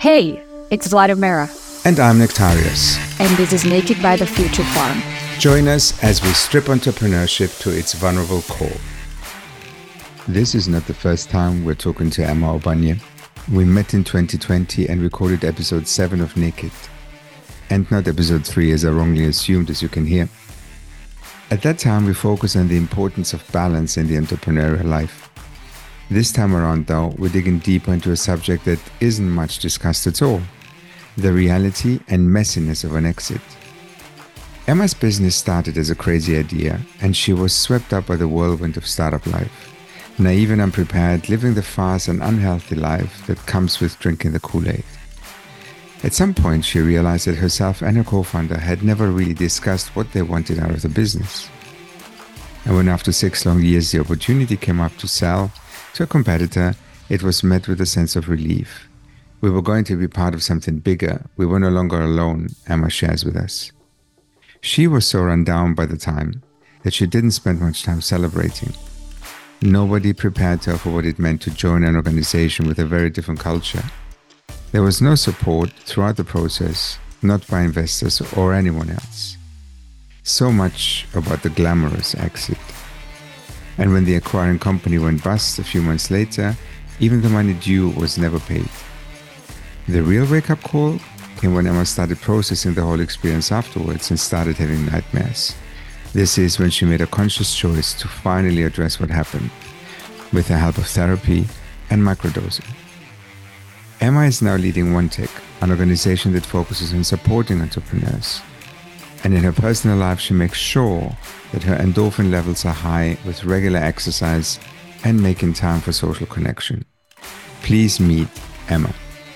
Hey, it's Vladimira. And I'm Nectarius. And this is Naked by the Future Farm. Join us as we strip entrepreneurship to its vulnerable core. This is not the first time we're talking to Emma Obanye. We met in 2020 and recorded episode 7 of Naked. And not episode 3 as I wrongly assumed, as you can hear. At that time, we focused on the importance of balance in the entrepreneurial life. This time around, though, we're digging deeper into a subject that isn't much discussed at all: the reality and messiness of an exit. Emma's business started as a crazy idea, and she was swept up by the whirlwind of startup life. Naive and unprepared, living the fast and unhealthy life that comes with drinking the Kool-Aid. At some point, she realized that herself and her co-founder had never really discussed what they wanted out of the business. And when after 6 long years the opportunity came up to sell to a competitor, it was met with a sense of relief. We were going to be part of something bigger. We were no longer alone, Emma shares with us. She was so run down by the time that she didn't spend much time celebrating. Nobody prepared her for what it meant to join an organization with a very different culture. There was no support throughout the process, not by investors or anyone else. So much about the glamorous exit. And when the acquiring company went bust a few months later, even the money due was never paid. The real wake-up call came when Emma started processing the whole experience afterwards and started having nightmares. This is when she made a conscious choice to finally address what happened, with the help of therapy and microdosing. Emma is now leading OneTech, an organization that focuses on supporting entrepreneurs. And in her personal life, she makes sure that her endorphin levels are high with regular exercise and making time for social connection. Please meet Emma.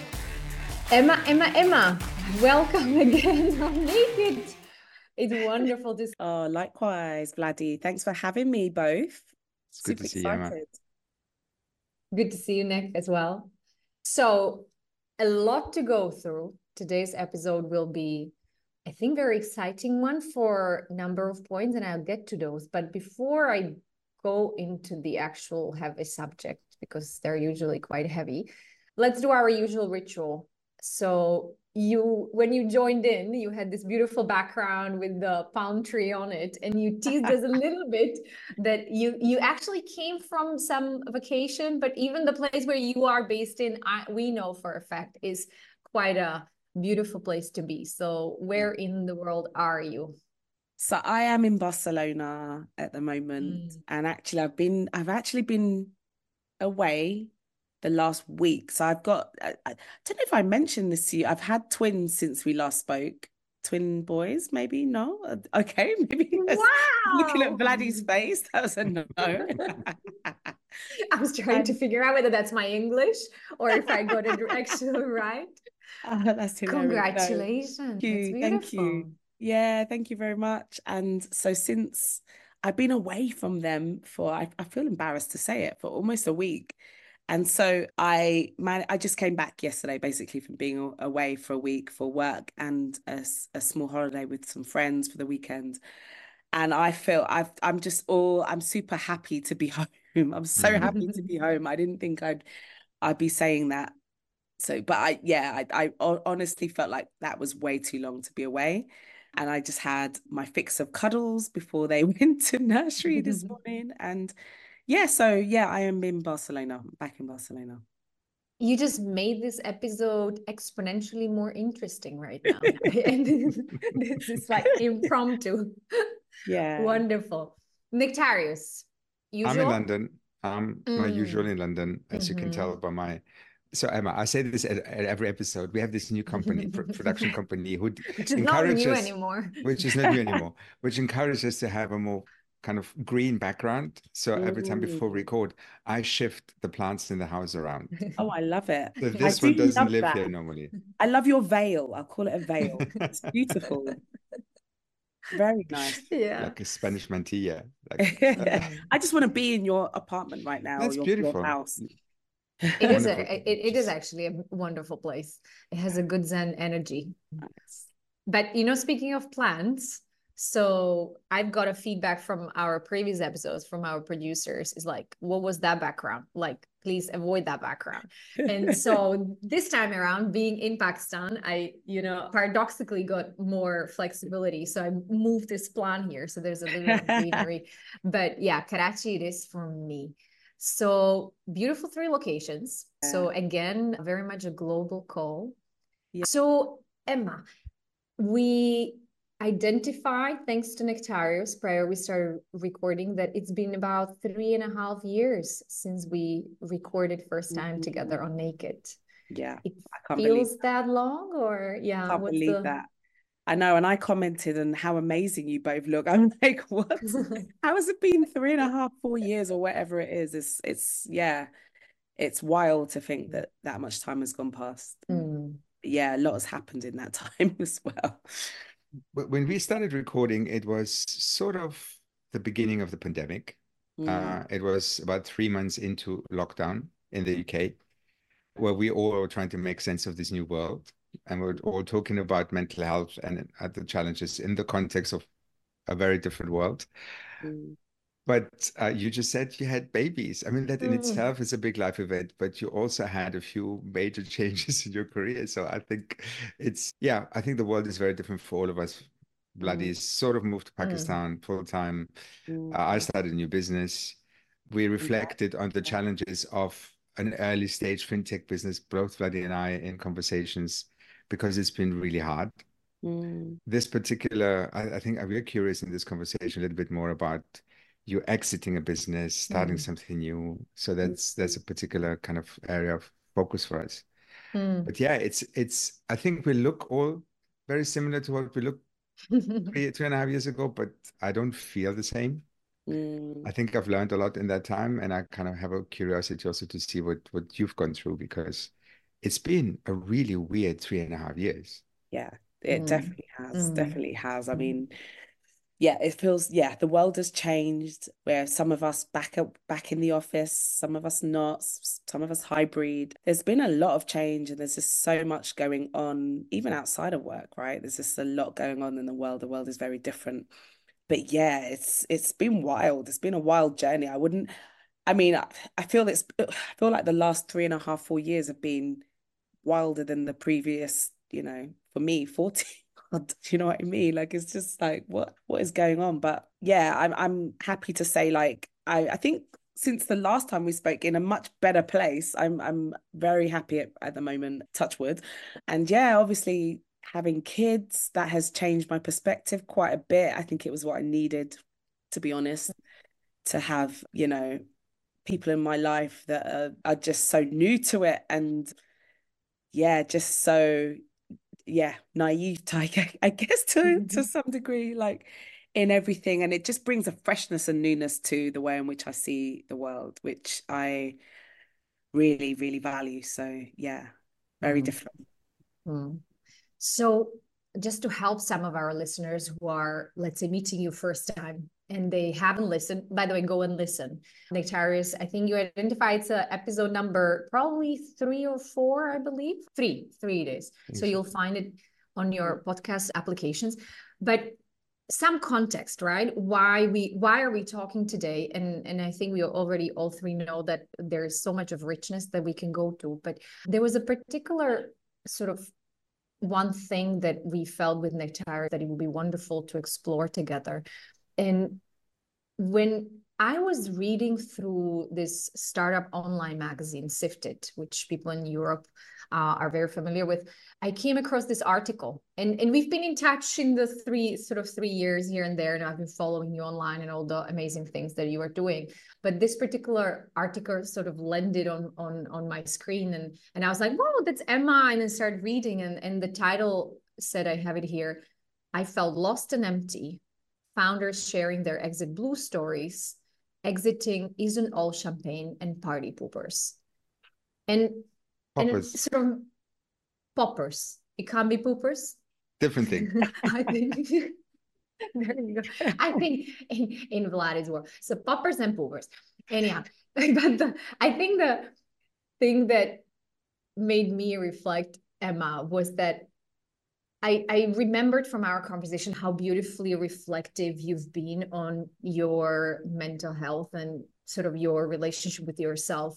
Emma, welcome again on Naked. It's wonderful to see. Oh, likewise, Vladdy. Thanks for having me both. It's good to see you, Emma. Good to see you, Nick, as well. So, a lot to go through. Today's episode will be, I think, very exciting one for a number of points, and I'll get to those. But before I go into the actual heavy subject, because they're usually quite heavy, let's do our usual ritual. So when you joined in, you had this beautiful background with the palm tree on it, and you teased us a little bit that you actually came from some vacation, but even the place where you are based in, we know for a fact, is quite a beautiful place to be. So where in the world are you? So I am in Barcelona at the moment, and actually I've actually been away the last week. So I've got, I don't know if I mentioned this to you, I've had twins since we last spoke. Twin boys, maybe? No? Okay, maybe. Wow! Looking at Vladdy's face, that was a no. I was trying to figure out whether that's my English or if I got it actually right. That's Congratulations. No. Thank you. Yeah, thank you very much. And so since I've been away from them for, I feel embarrassed to say it, for almost a week. And so I just came back yesterday, basically, from being away for a week for work and a small holiday with some friends for the weekend. And I feel I'm super happy to be home. I'm so happy to be home. I didn't think I'd be saying that. So, but I honestly felt like that was way too long to be away. And I just had my fix of cuddles before they went to nursery this morning. And I am in Barcelona, back in Barcelona. You just made this episode exponentially more interesting right now. This is like impromptu. Yeah. Wonderful. Nectarius, usual? I'm in London. I'm my usual in London, as you can tell by my... So Emma, I say this at every episode. We have this new company, production company, which is not new anymore. Which is not new anymore, which encourages us to have a more kind of green background. So every time before we record, I shift the plants in the house around. Oh, I love it. So this one doesn't live here normally. I love your veil. I'll call it a veil. It's beautiful. Very nice. Yeah. Like a Spanish mantilla. I just want to be in your apartment right now. That's beautiful. Your house. It is actually a wonderful place. It has a good Zen energy. Nice. But speaking of plants, so I've got a feedback from our previous episodes from our producers is like, what was that background? Like, please avoid that background. And so this time around, being in Pakistan, I, paradoxically got more flexibility. So I moved this plan here. So there's a little bit of greenery. But yeah, Karachi it is for me. So beautiful 3 locations. Yeah. So again, very much a global call. Yeah. So Emma, we identified, thanks to Nectarios, prior we started recording, that it's been about 3.5 years since we recorded first time together on Naked. Yeah, it I can't feels believe that long, or yeah, I can't believe that. I know, and I commented on how amazing you both look. I'm like, what? How has it been 3.5, 4 years or whatever it is? It's wild to think that that much time has gone past. Yeah, a lot has happened in that time as well. When we started recording, it was sort of the beginning of the pandemic. It was about 3 months into lockdown in the UK, where we all were trying to make sense of this new world. And we're all talking about mental health and the challenges in the context of a very different world. But you just said you had babies. I mean, that in itself is a big life event, but you also had a few major changes in your career. So I think I think the world is very different for all of us. Bloody sort of moved to Pakistan full time. I started a new business. We reflected on the challenges of an early stage fintech business, both Bloody and I, in conversations, because it's been really hard. This particular, I think we're curious in this conversation a little bit more about you exiting a business, starting something new. So that's a particular kind of area of focus for us. But yeah, it's I think we look all very similar to what we looked 3.5 years ago, but I don't feel the same. I think I've learned a lot in that time, and I kind of have a curiosity also to see what you've gone through, because it's been a really weird 3.5 years. Yeah, it definitely has. I mean, yeah, it feels, the world has changed, where some of us back in the office, some of us not, some of us hybrid. There's been a lot of change, and there's just so much going on, even outside of work, right? There's just a lot going on in the world. The world is very different. But yeah, it's been wild. It's been a wild journey. I feel like the last 3.5, 4 years have been wilder than the previous, for me, 40. Do you know what I mean? Like, it's just like, what is going on? But yeah, I'm happy to say, like, I think since the last time we spoke, in a much better place. I'm very happy at the moment, touch wood. And yeah, obviously having kids, that has changed my perspective quite a bit. I think it was what I needed, to be honest, to have, people in my life that are just so new to it, and just so naive, I guess, to some degree, like, in everything. And it just brings a freshness and newness to the way in which I see the world, which I really, really value. So yeah, very different. So just to help some of our listeners who are, let's say, meeting you first time and they haven't listened, by the way, go and listen. Nectarios, I think you identified it's episode number probably 3 or 4, I believe. Three it is. So you'll find it on your podcast applications. But some context, right? Why are we talking today? And I think we already all 3 know that there's so much of richness that we can go to. But there was a particular sort of one thing that we felt with Nectarios that it would be wonderful to explore together. And when I was reading through this startup online magazine, Sifted, which people in Europe are very familiar with, I came across this article, and we've been in touch in the 3 years here and there, and I've been following you online and all the amazing things that you are doing. But this particular article sort of landed on my screen, and I was like, whoa, that's Emma, and then started reading, and the title said, I have it here, I felt lost and empty. Founders sharing their exit blue stories. Exiting isn't all champagne and party poopers. And sort of poppers. It can't be poopers. Different thing. I think there you go. I think in Vlad's world. So poppers and poopers. Anyhow, but I think the thing that made me reflect, Emma, was that I remembered from our conversation how beautifully reflective you've been on your mental health and sort of your relationship with yourself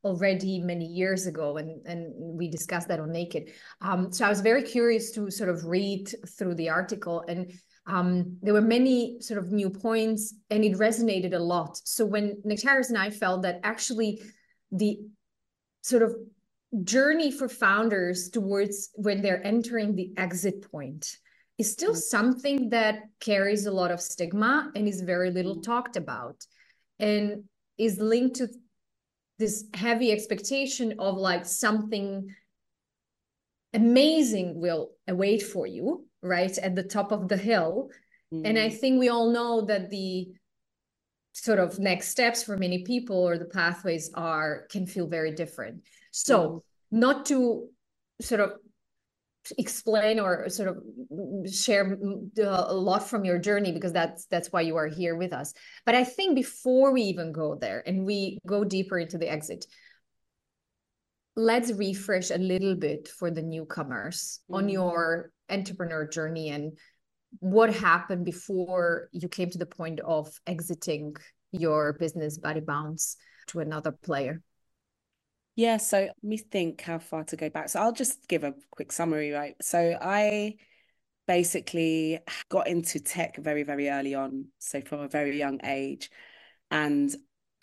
already many years ago, and we discussed that on Naked. So I was very curious to sort of read through the article, and there were many sort of new points, and it resonated a lot. So when Nectaris and I felt that actually the sort of journey for founders towards when they're entering the exit point is still something that carries a lot of stigma and is very little talked about, and is linked to this heavy expectation of like something amazing will await for you, right, at the top of the hill. And I think we all know that the sort of next steps for many people, or the pathways, can feel very different. So not to sort of explain or sort of share a lot from your journey, because that's why you are here with us. But I think before we even go there and we go deeper into the exit, let's refresh a little bit for the newcomers on your entrepreneur journey and what happened before you came to the point of exiting your business Body Bounce to another player. Yeah, so let me think how far to go back. So I'll just give a quick summary, right? So I basically got into tech very, very early on, so from a very young age. And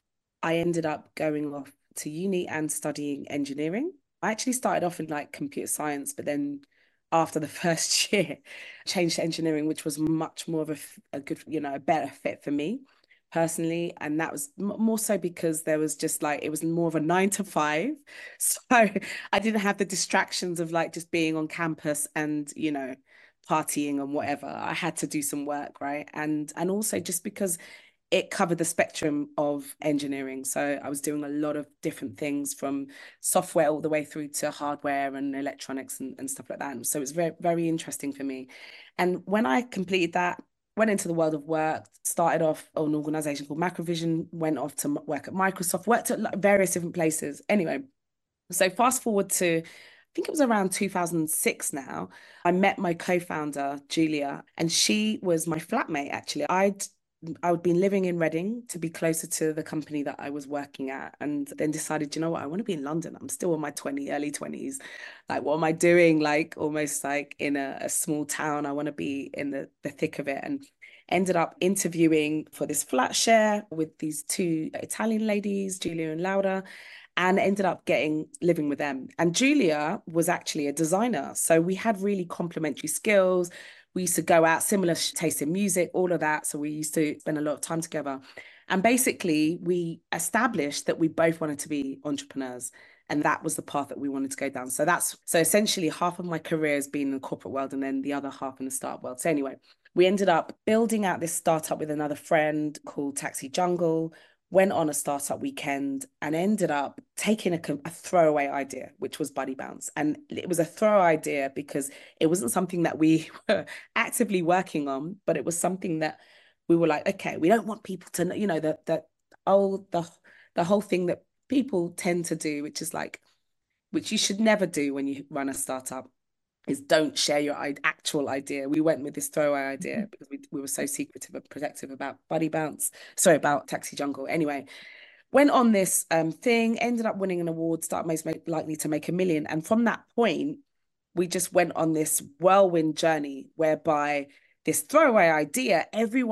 I ended up going off to uni and studying engineering. I actually started off in like computer science, but then after the first year, changed to engineering, which was much more of a good, a better fit for me personally. And that was more so because there was just like, it was more of a 9 to 5. So I didn't have the distractions of like just being on campus and, partying and whatever. I had to do some work, right? And also just because it covered the spectrum of engineering. So I was doing a lot of different things, from software all the way through to hardware and electronics and stuff like that. And so it was very, very interesting for me. And when I completed that, went into the world of work, started off on an organization called Macrovision, went off to work at Microsoft, worked at various different places. Anyway, so fast forward to, I think it was around 2006 now, I met my co-founder, Julia, and she was my flatmate, actually. I'd been living in Reading to be closer to the company that I was working at, and then decided, you know what, I want to be in London. I'm still in my early 20s. Like, what am I doing? Like, almost like in a small town. I want to be in the thick of it. And ended up interviewing for this flat share with these two Italian ladies, Julia and Laura, and ended up living with them. And Julia was actually a designer. So we had really complementary skills. We used to go out, similar taste in music, all of that. So we used to spend a lot of time together. And basically, we established that we both wanted to be entrepreneurs. And that was the path that we wanted to go down. So essentially half of my career has been in the corporate world and then the other half in the startup world. So anyway, we ended up building out this startup with another friend called Taxi Jungle, went on a startup weekend and ended up taking a throwaway idea, which was Body Bounce. And it was a throwaway idea because it wasn't something that we were actively working on, but it was something that we were like, okay, we don't want people to know, the whole thing that people tend to do, which is like, which you should never do when you run a startup, is don't share your actual idea. We went with this throwaway idea because we were so secretive and protective about about Taxi Jungle. Anyway, went on this thing, ended up winning an award, Start Most Likely to Make a Million. And from that point, we just went on this whirlwind journey whereby this throwaway idea,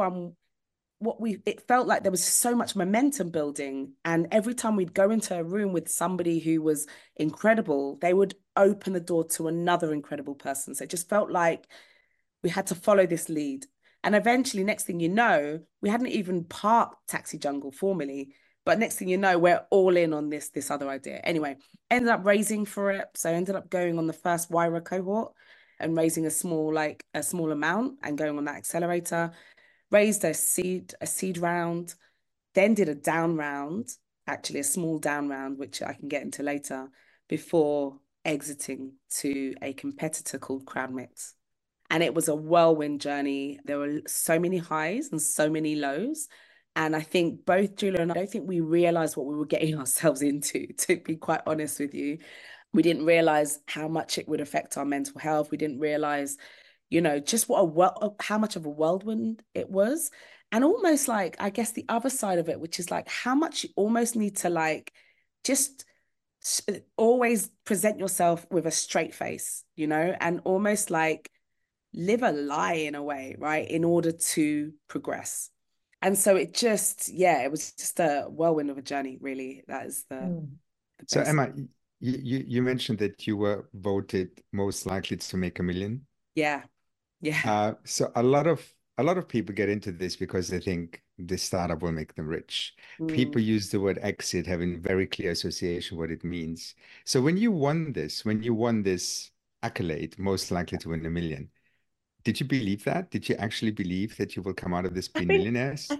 it felt like there was so much momentum building. And every time we'd go into a room with somebody who was incredible, they would open the door to another incredible person. So it just felt like we had to follow this lead. And eventually, next thing you know, we hadn't even parked Taxi Jungle formally, but next thing you know, we're all in on this other idea. Anyway, ended up raising for it. So ended up going on the first Wyra cohort and raising a small amount and going on that accelerator. Raised a seed round, then did a down round, actually a small down round, which I can get into later, before exiting to a competitor called CrowdMix. And it was a whirlwind journey. There were so many highs and so many lows. And I think both Julia and I don't think we realized what we were getting ourselves into, to be quite honest with you. We didn't realize how much it would affect our mental health. We didn't realize just how much of a whirlwind it was. And almost like, I guess the other side of it, which is like how much you almost need to like just always present yourself with a straight face, you know, and almost like live a lie in a way, right, in order to progress. And so it just, yeah, it was just a whirlwind of a journey, really. That is the So basic. Emma, you mentioned that you were voted most likely to make a million. Yeah, yeah. So a lot of people get into this because they think this startup will make them rich. People use the word exit, having very clear association what it means. So when you won this accolade, most likely to win a million, did you believe that? Did you actually believe that you will come out of this I being think millionaires? I,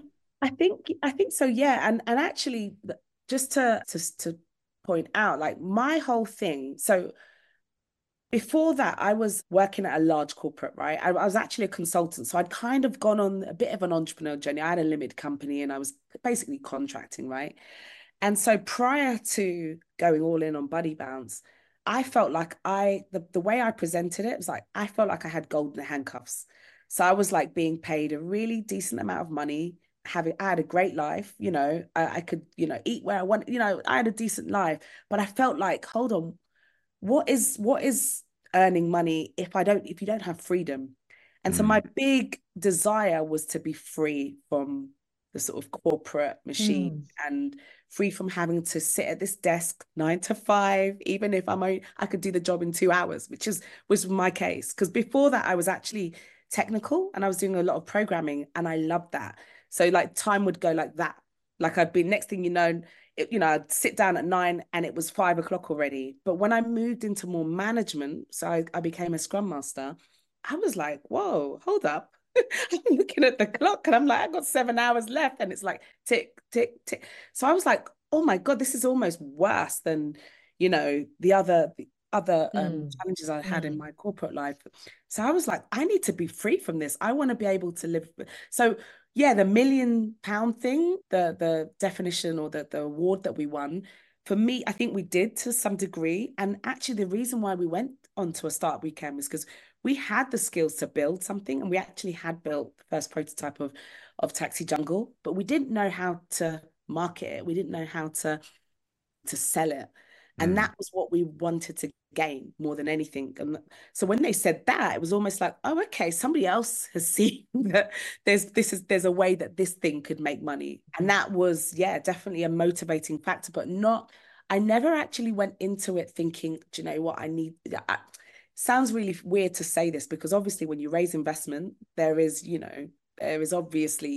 I think so, yeah. And actually, just to point out, like my whole thing. So before that, I was working at a large corporate, right? I was actually a consultant. So I'd kind of gone on a bit of an entrepreneur journey. I had a limited company and I was basically contracting, right? And so prior to going all in on Buddy Bounce, I felt like the way I presented it was like, I felt like I had golden handcuffs. So I was like being paid a really decent amount of money. I had a great life, you know, I could, you know, eat where I want, you know, I had a decent life, but I felt like, hold on, what is earning money if you don't have freedom? And so my big desire was to be free from the sort of corporate machine and free from having to sit at this desk 9 to 5, even if I could do the job in 2 hours, which was my case. Because before that, I was actually technical and I was doing a lot of programming and I loved that. So like time would go like that. Like I'd be next thing you know, you know, I'd sit down at 9 and it was 5 o'clock already. But when I moved into more management, so I became a scrum master, I was like, whoa, hold up. I'm looking at the clock and I'm like, I got 7 hours left. And it's like tick, tick, tick. So I was like, oh my God, this is almost worse than, you know, the other challenges I had in my corporate life. So I was like, I need to be free from this. I want to be able to live. So yeah, the £1 million thing, the definition or the award that we won, for me, I think we did to some degree. And actually, the reason why we went on to a startup weekend was because we had the skills to build something, and we actually had built the first prototype of Taxi Jungle, but we didn't know how to market it. We didn't know how to sell it. And that was what we wanted to gain more than anything. And so when they said that, it was almost like, oh, okay, somebody else has seen that there's a way that this thing could make money. And that was, yeah, definitely a motivating factor, but I never actually went into it thinking, do you know what sounds really weird to say this, because obviously when you raise investment, there is obviously,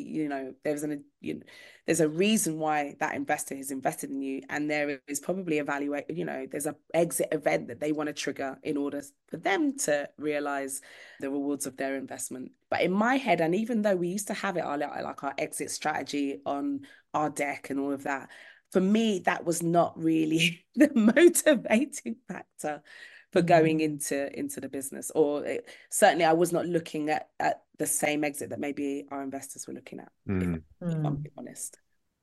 there's a reason why that investor has invested in you, and there is probably there's an exit event that they want to trigger in order for them to realize the rewards of their investment. But in my head, and even though we used to have it our exit strategy on our deck and all of that, for me that was not really the motivating factor for going into the business, or certainly I was not looking at the same exit that maybe our investors were looking at, if I'm being honest.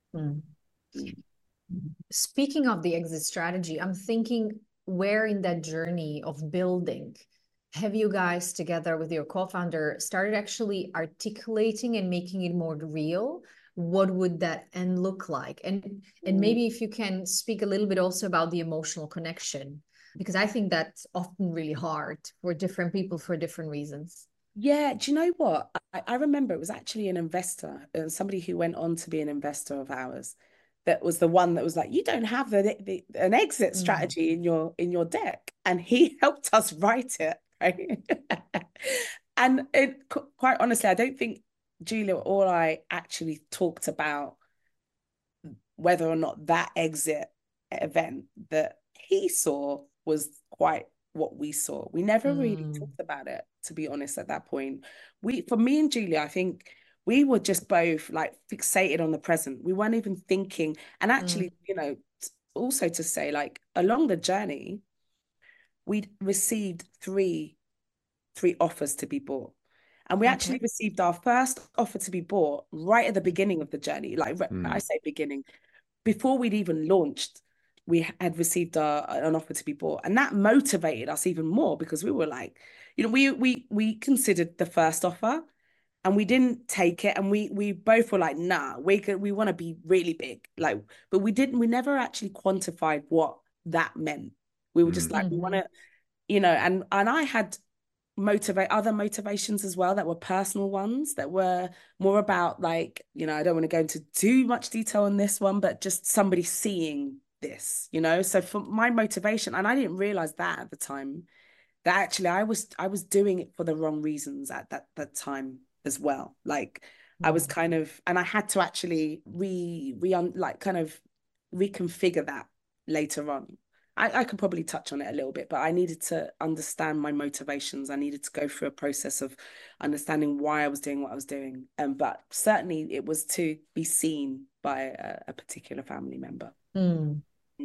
Speaking of the exit strategy, I'm thinking, where in that journey of building have you guys together with your co-founder started actually articulating and making it more real? What would that end look like? And maybe if you can speak a little bit also about the emotional connection, because I think that's often really hard for different people for different reasons. Yeah, do you know what? I remember it was actually an investor, somebody who went on to be an investor of ours, that was the one that was like, you don't have an exit strategy in your deck, and he helped us write it, right? And quite honestly, I don't think Julia or I actually talked about whether or not that exit event that he saw was quite what we saw. We never really talked about it, to be honest, at that point. For me and Julia, I think we were just both like fixated on the present. We weren't even thinking. And actually, also to say, like, along the journey, we'd received three offers to be bought. And we actually received our first offer to be bought right at the beginning of the journey. Like, I say beginning, before we'd even launched, we had received an offer to be bought, and that motivated us even more, because we were like, we considered the first offer and we didn't take it, and we both were like, nah, we want to be really big, like, but we never actually quantified what that meant. We were just like, we want to, you know, and I had other motivations as well that were personal ones, that were more about, like, you know, I don't want to go into too much detail on this one, but just somebody seeing this, you know. So for my motivation, and I didn't realize that at the time, that actually I was doing it for the wrong reasons at that time as well. Like I was kind of, and I had to actually kind of reconfigure that later on. I could probably touch on it a little bit, but I needed to understand my motivations. I needed to go through a process of understanding why I was doing what I was doing. But certainly it was to be seen by a particular family member. Mm.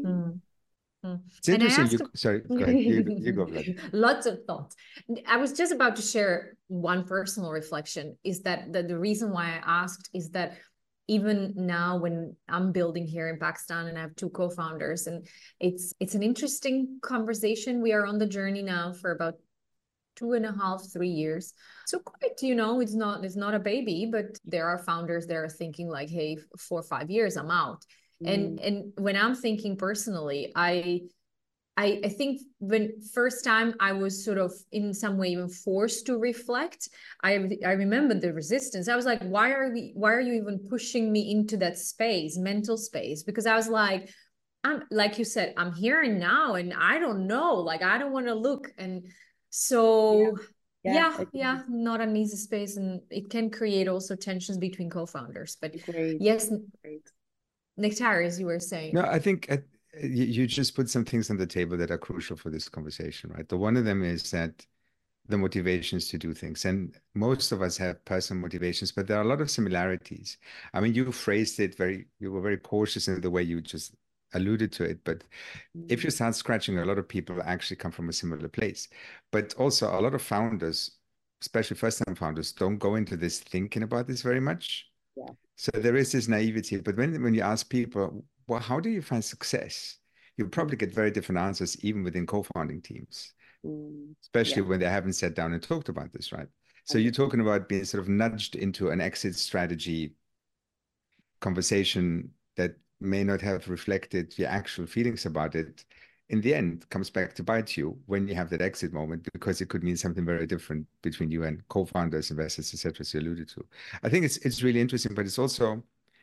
It's interesting. Sorry, go ahead. You go, Vlad. Lots of thoughts. I was just about to share one personal reflection, is that the reason why I asked is that even now when I'm building here in Pakistan and I have two co-founders, and it's an interesting conversation. We are on the journey now for about 2.5, 3 years. So quite, you know, it's not a baby, but there are founders that are thinking like, hey, 4 or 5 years, I'm out. And when I'm thinking personally, I think when first time I was sort of in some way even forced to reflect, I remember the resistance. I was like, why are you even pushing me into that space, mental space? Because I was like, I'm, like you said, I'm here and now, and I don't know, like, I don't want to look. And so yeah, not an easy space, and it can create also tensions between co-founders. But yes, Nektar, as you were saying. No, I think you just put some things on the table that are crucial for this conversation, right? The one of them is that the motivations to do things. And most of us have personal motivations, but there are a lot of similarities. I mean, you phrased it you were very cautious in the way you just alluded to it. But if you start scratching, a lot of people actually come from a similar place. But also a lot of founders, especially first-time founders, don't go into this thinking about this very much. Yeah. So there is this naivety. But when you ask people, well, how do you find success? You probably get very different answers, even within co-founding teams, especially when they haven't sat down and talked about this, right? So you're talking about being sort of nudged into an exit strategy conversation that may not have reflected your actual feelings about it. In the end, comes back to bite you when you have that exit moment, because it could mean something very different between you and co-founders, investors, etc., as you alluded to. I think it's really interesting, but it's also,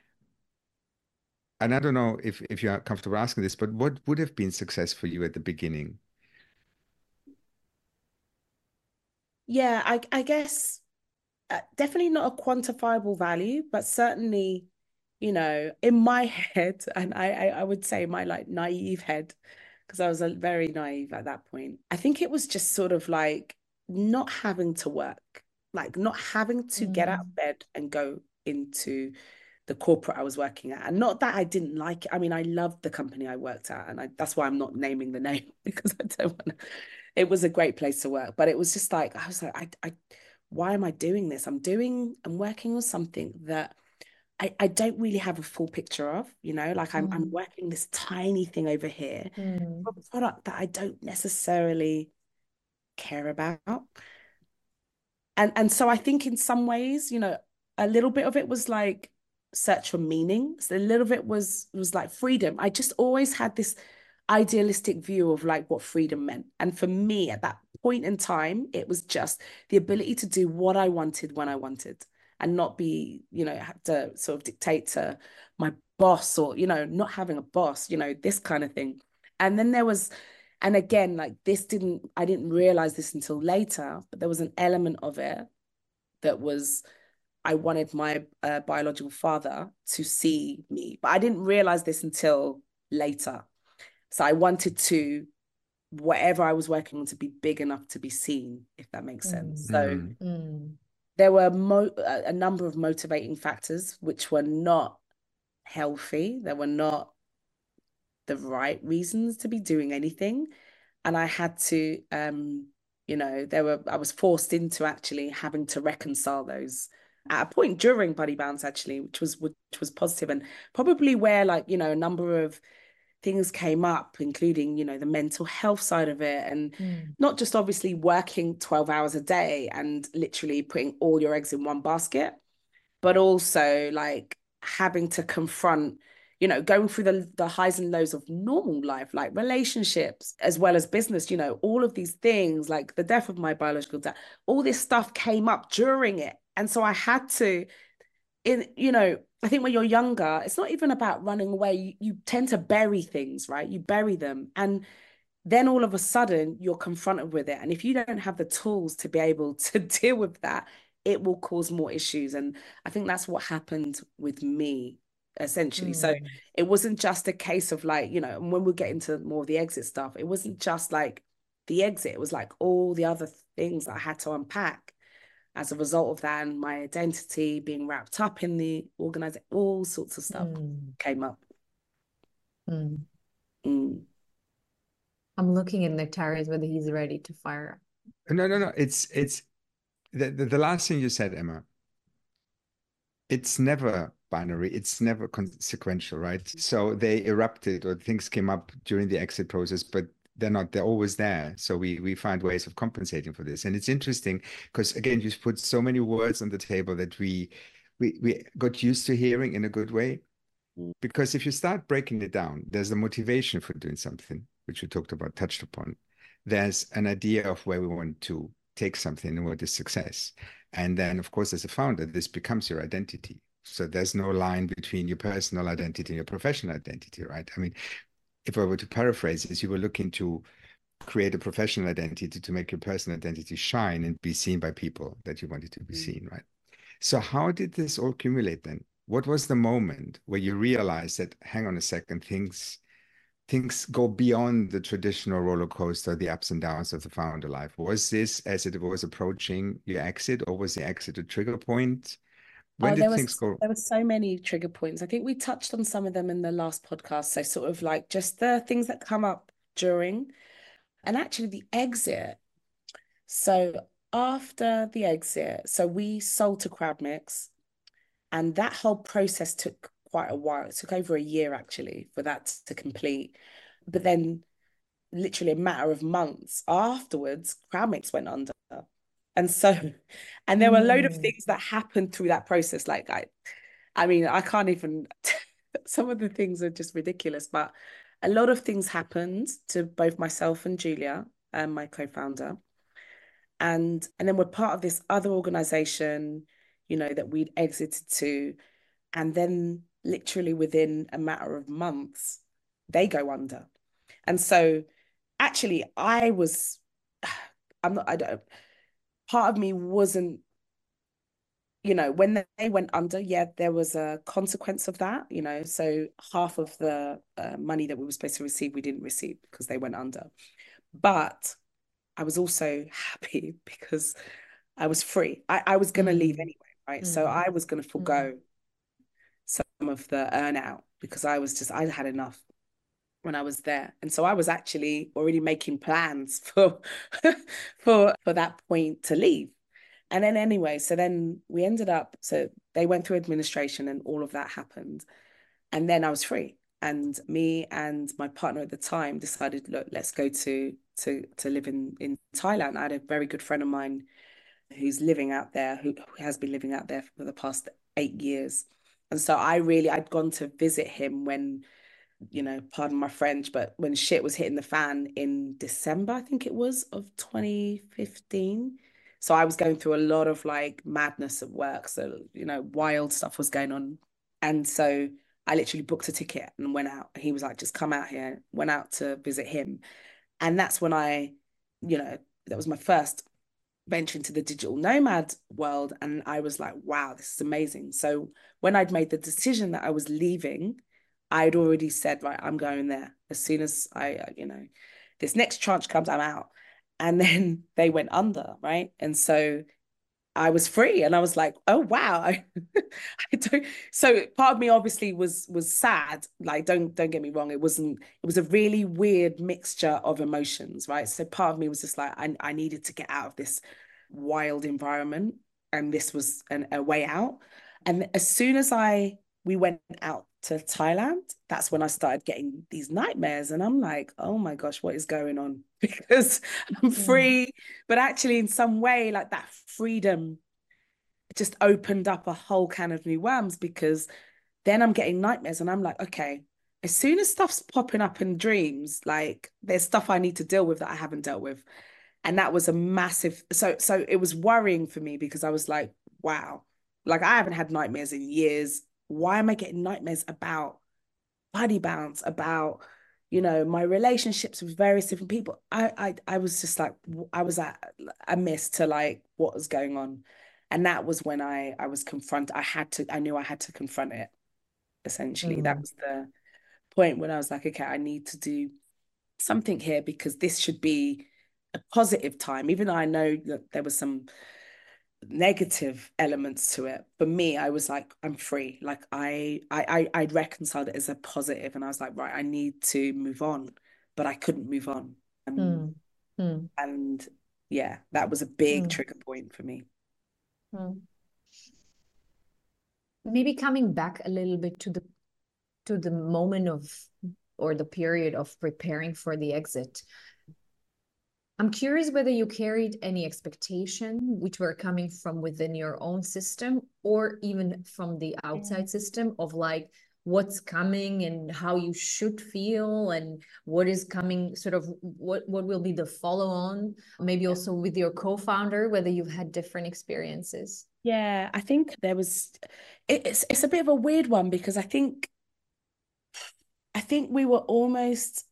and I don't know if you're comfortable asking this, but what would have been success for you at the beginning? Yeah, I guess definitely not a quantifiable value, but certainly, you know, in my head, and I would say my like naive head, because I was very naive at that point. I think it was just sort of like not having to work, like not having to get out of bed and go into the corporate I was working at. And not that I didn't like it. I mean, I loved the company I worked at, and that's why I'm not naming the name, because I don't want to. It was a great place to work, but it was just like, I was like, why am I doing this? I'm working on something that I don't really have a full picture of, you know, like I'm working this tiny thing over here, a product that I don't necessarily care about. And so I think in some ways, you know, a little bit of it was like search for meaning. So a little bit was like freedom. I just always had this idealistic view of like what freedom meant. And for me at that point in time, it was just the ability to do what I wanted when I wanted, and not be, you know, have to sort of dictate to my boss, or, you know, not having a boss, you know, this kind of thing. And then there was, and again, like I didn't realize this until later, but there was an element of it that was, I wanted my biological father to see me, but I didn't realize this until later. So I wanted to, whatever I was working on, to be big enough to be seen, if that makes sense. So there were a number of motivating factors which were not healthy. There were not the right reasons to be doing anything. And I had to, you know, I was forced into actually having to reconcile those at a point during Buddy Bounce, actually, which was positive, and probably where, like, you know, a number of things came up, including, you know, the mental health side of it, and not just obviously working 12 hours a day and literally putting all your eggs in one basket, but also like having to confront, you know, going through the highs and lows of normal life, like relationships as well as business, you know, all of these things, like the death of my biological dad, all this stuff came up during it. And so I had to, you know, I think when you're younger, it's not even about running away. You tend to bury things, right? You bury them. And then all of a sudden you're confronted with it. And if you don't have the tools to be able to deal with that, it will cause more issues. And I think that's what happened with me, essentially. So it wasn't just a case of like, you know, and when we get into more of the exit stuff, it wasn't just like the exit, it was like all the other things that I had to unpack as a result of that, and my identity being wrapped up in the organization, all sorts of stuff came up. I'm looking at Nectarius whether he's ready to fire. No. It's the last thing you said, Emma. It's never binary. It's never consequential, right? So they erupted or things came up during the exit process, but they're always there. So we find ways of compensating for this. And it's interesting because, again, you put so many words on the table that we got used to hearing in a good way. Because if you start breaking it down, there's the motivation for doing something, which we talked about, touched upon. There's an idea of where we want to take something and what is success. And then, of course, as a founder, this becomes your identity. So there's no line between your personal identity and your professional identity, right? I mean, if I were to paraphrase this, you were looking to create a professional identity to make your personal identity shine and be seen by people that you wanted to be seen, right? So how did this all accumulate then? What was the moment where you realized that, hang on a second, things go beyond the traditional roller coaster, the ups and downs of the founder life? Was this as it was approaching your exit, or was the exit a trigger point? When did things go? There were so many trigger points. I think we touched on some of them in the last podcast. So sort of like just the things that come up during, and actually the exit. So after the exit, so we sold to CrowdMix, and that whole process took quite a while. It took over a year actually for that to complete. But then literally a matter of months afterwards, CrowdMix went under. And so, and there were a load of things that happened through that process. Like, I mean, I can't even, some of the things are just ridiculous, but a lot of things happened to both myself and Julia, my co-founder. And then we're part of this other organization, you know, that we'd exited to. And then literally within a matter of months, they go under. And so actually I don't, part of me wasn't, you know, when they went under, yeah, there was a consequence of that, you know, so half of the money that we were supposed to receive, we didn't receive because they went under. But I was also happy because I was free. I was going to leave anyway, right? So I was going to forego some of the earn out because I had enough when I was there. And so I was actually already making plans for for that point to leave. And then anyway, so then we ended up, so they went through administration and all of that happened. And then I was free. And me and my partner at the time decided, look, let's go to live in Thailand. I had a very good friend of mine who's living out there, who has been living out there for the past 8 years. And so I'd gone to visit him when, you know, pardon my French, but when shit was hitting the fan in December, I think it was, of 2015. So I was going through a lot of like madness at work. So, you know, wild stuff was going on. And so I literally booked a ticket and went out. He was like, just come out here, went out to visit him. And that's when you know, that was my first venture into the digital nomad world. And I was like, wow, this is amazing. So when I'd made the decision that I was leaving, I'd already said, right, I'm going there. As soon as you know, this next tranche comes, I'm out. And then they went under, right? And so I was free and I was like, oh, wow. I don't. So part of me obviously was sad. Like, don't get me wrong. It was a really weird mixture of emotions, right? So part of me was just like, I needed to get out of this wild environment. And this was a way out. And as soon as we went out to Thailand, that's when I started getting these nightmares. And I'm like, oh my gosh, what is going on? Because I'm free. But actually, in some way, like that freedom just opened up a whole can of new worms, because then I'm getting nightmares and I'm like, okay, as soon as stuff's popping up in dreams, like there's stuff I need to deal with that I haven't dealt with. And that was a massive, so it was worrying for me because I was like, wow, like I haven't had nightmares in years. Why am I getting nightmares about body bounce, about, you know, my relationships with various different people? I was just like, I was at a miss to like what was going on. And that was when I was confronted. I knew I had to confront it, essentially. That was the point when I was like, okay, I need to do something here because this should be a positive time, even though I know that there was some negative elements to it. For me, I was like, I'm free. Like I reconciled it as a positive, and I was like, right, I need to move on, but I couldn't move on. And yeah, that was a big trigger point for me. Maybe coming back a little bit to the moment of, or the period of preparing for the exit. I'm curious whether you carried any expectation which were coming from within your own system or even from the outside system of like what's coming and how you should feel and what is coming, sort of what will be the follow on, maybe also with your co-founder, whether you've had different experiences. Yeah, I think there was, it's a bit of a weird one because I think we were almost,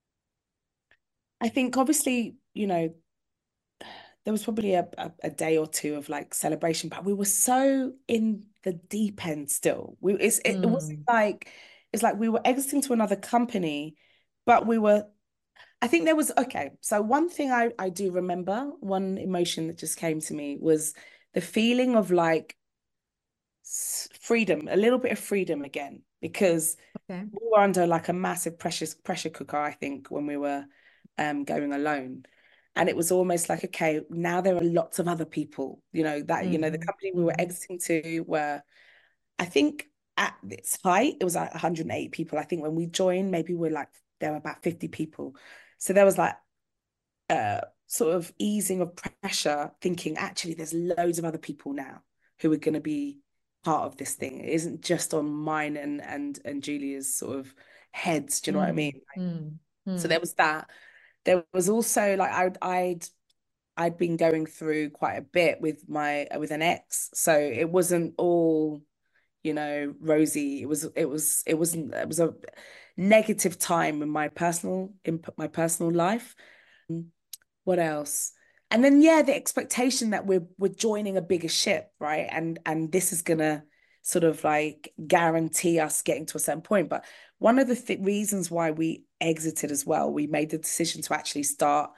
I think obviously, you know, there was probably a day or two of like celebration, but we were so in the deep end still. It wasn't like, it's like we were exiting to another company, but we were, I think there was, okay. So one thing I do remember, one emotion that just came to me was the feeling of like freedom, a little bit of freedom again, because we were under like a massive pressure cooker, I think, when we were going alone. And it was almost like, okay, now there are lots of other people, you know, that, you know, the company we were exiting to were, I think at its height, it was like 108 people. I think when we joined, maybe there were about 50 people. So there was like sort of easing of pressure, thinking actually there's loads of other people now who are going to be part of this thing. It isn't just on mine and Julia's sort of heads. Do you know what I mean? So there was that. There was also like I'd been going through quite a bit with an ex, so it wasn't all, you know, rosy. It was a negative time in my personal life. What else? And then yeah, the expectation that we're joining a bigger ship, right? And this is gonna sort of like guarantee us getting to a certain point. But one of the reasons why we exited as well, we made the decision to actually start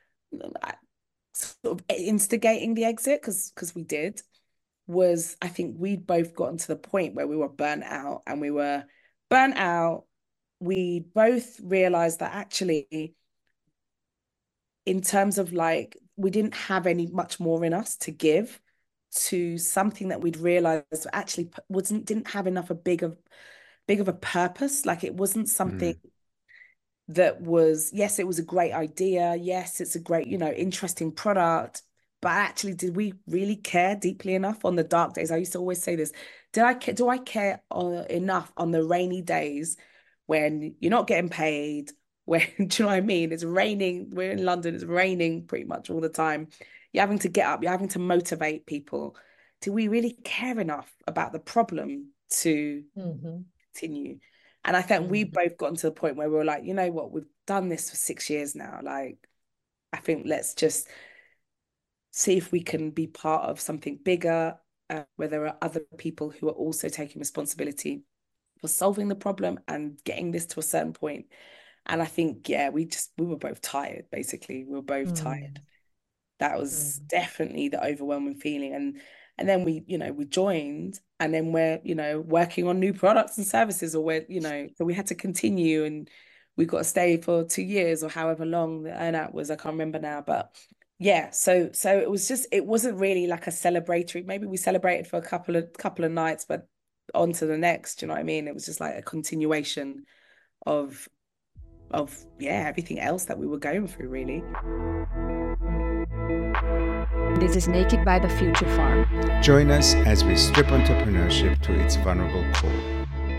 sort of instigating the exit, because we did, was I think we'd both gotten to the point where we were burnt out, and we were burnt out. We both realized that actually, in terms of like, we didn't have much more in us to give to something that we'd realized actually didn't have enough big of a purpose. Like it wasn't something that was, yes, it was a great idea. Yes, it's a great, you know, interesting product. But actually, did we really care deeply enough on the dark days? I used to always say this. Do I care enough on the rainy days when you're not getting paid? When, do you know what I mean? It's raining. We're in London. It's raining pretty much all the time. You're having to get up. You're having to motivate people. Do we really care enough about the problem to continue? And I think we've both gotten to the point where we're like, you know what? We've done this for 6 years now. Like, I think let's just see if we can be part of something bigger, where there are other people who are also taking responsibility for solving the problem and getting this to a certain point. And I think, yeah, we were both tired, basically. We were both tired. That was definitely the overwhelming feeling. And then we joined, and then we're, you know, working on new products and services, or we're, you know, so we had to continue, and we got to stay for 2 years or however long the earnout was. I can't remember now, but yeah, so it was just, it wasn't really like a celebratory, maybe we celebrated for a couple of nights, but on to the next, do you know what I mean? It was just like a continuation of yeah, everything else that we were going through, really. This is Naked by the Future Farm. Join us as we strip entrepreneurship to its vulnerable core.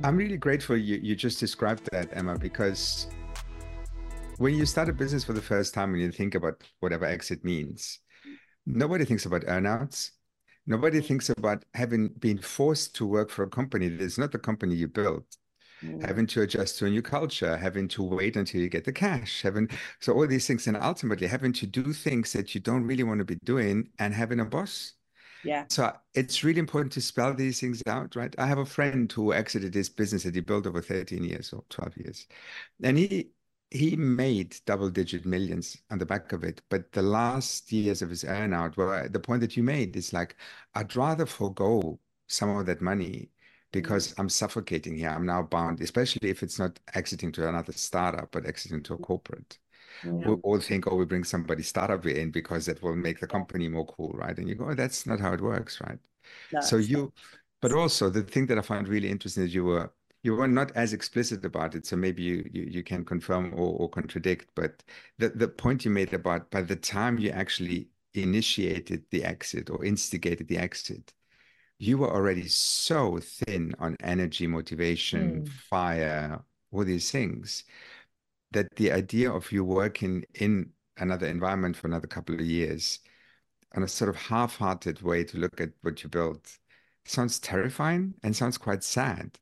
I'm really grateful you just described that, Emma, because when you start a business for the first time and you think about whatever exit means, nobody thinks about earnouts. Nobody thinks about having been forced to work for a company that is not the company you built, having to adjust to a new culture, having to wait until you get the cash, so all these things, and ultimately having to do things that you don't really want to be doing and having a boss. Yeah. So it's really important to spell these things out, right? I have a friend who exited his business that he built over 13 years or 12 years. And he made double-digit millions on the back of it. But the last years of his earnout, well, the point that you made is like, I'd rather forego some of that money because I'm suffocating here. I'm now bound, especially if it's not exiting to another startup, but exiting to a corporate. We all think, oh, we bring somebody startup in because that will make the company more cool, right? And you go, oh, that's not how it works, right? No, So but also the thing that I find really interesting is you were not as explicit about it, so maybe you can confirm or contradict. But the point you made about by the time you actually initiated the exit or instigated the exit, you were already so thin on energy, motivation, fire, all these things that the idea of you working in another environment for another couple of years on a sort of half-hearted way to look at what you built sounds terrifying and sounds quite sad.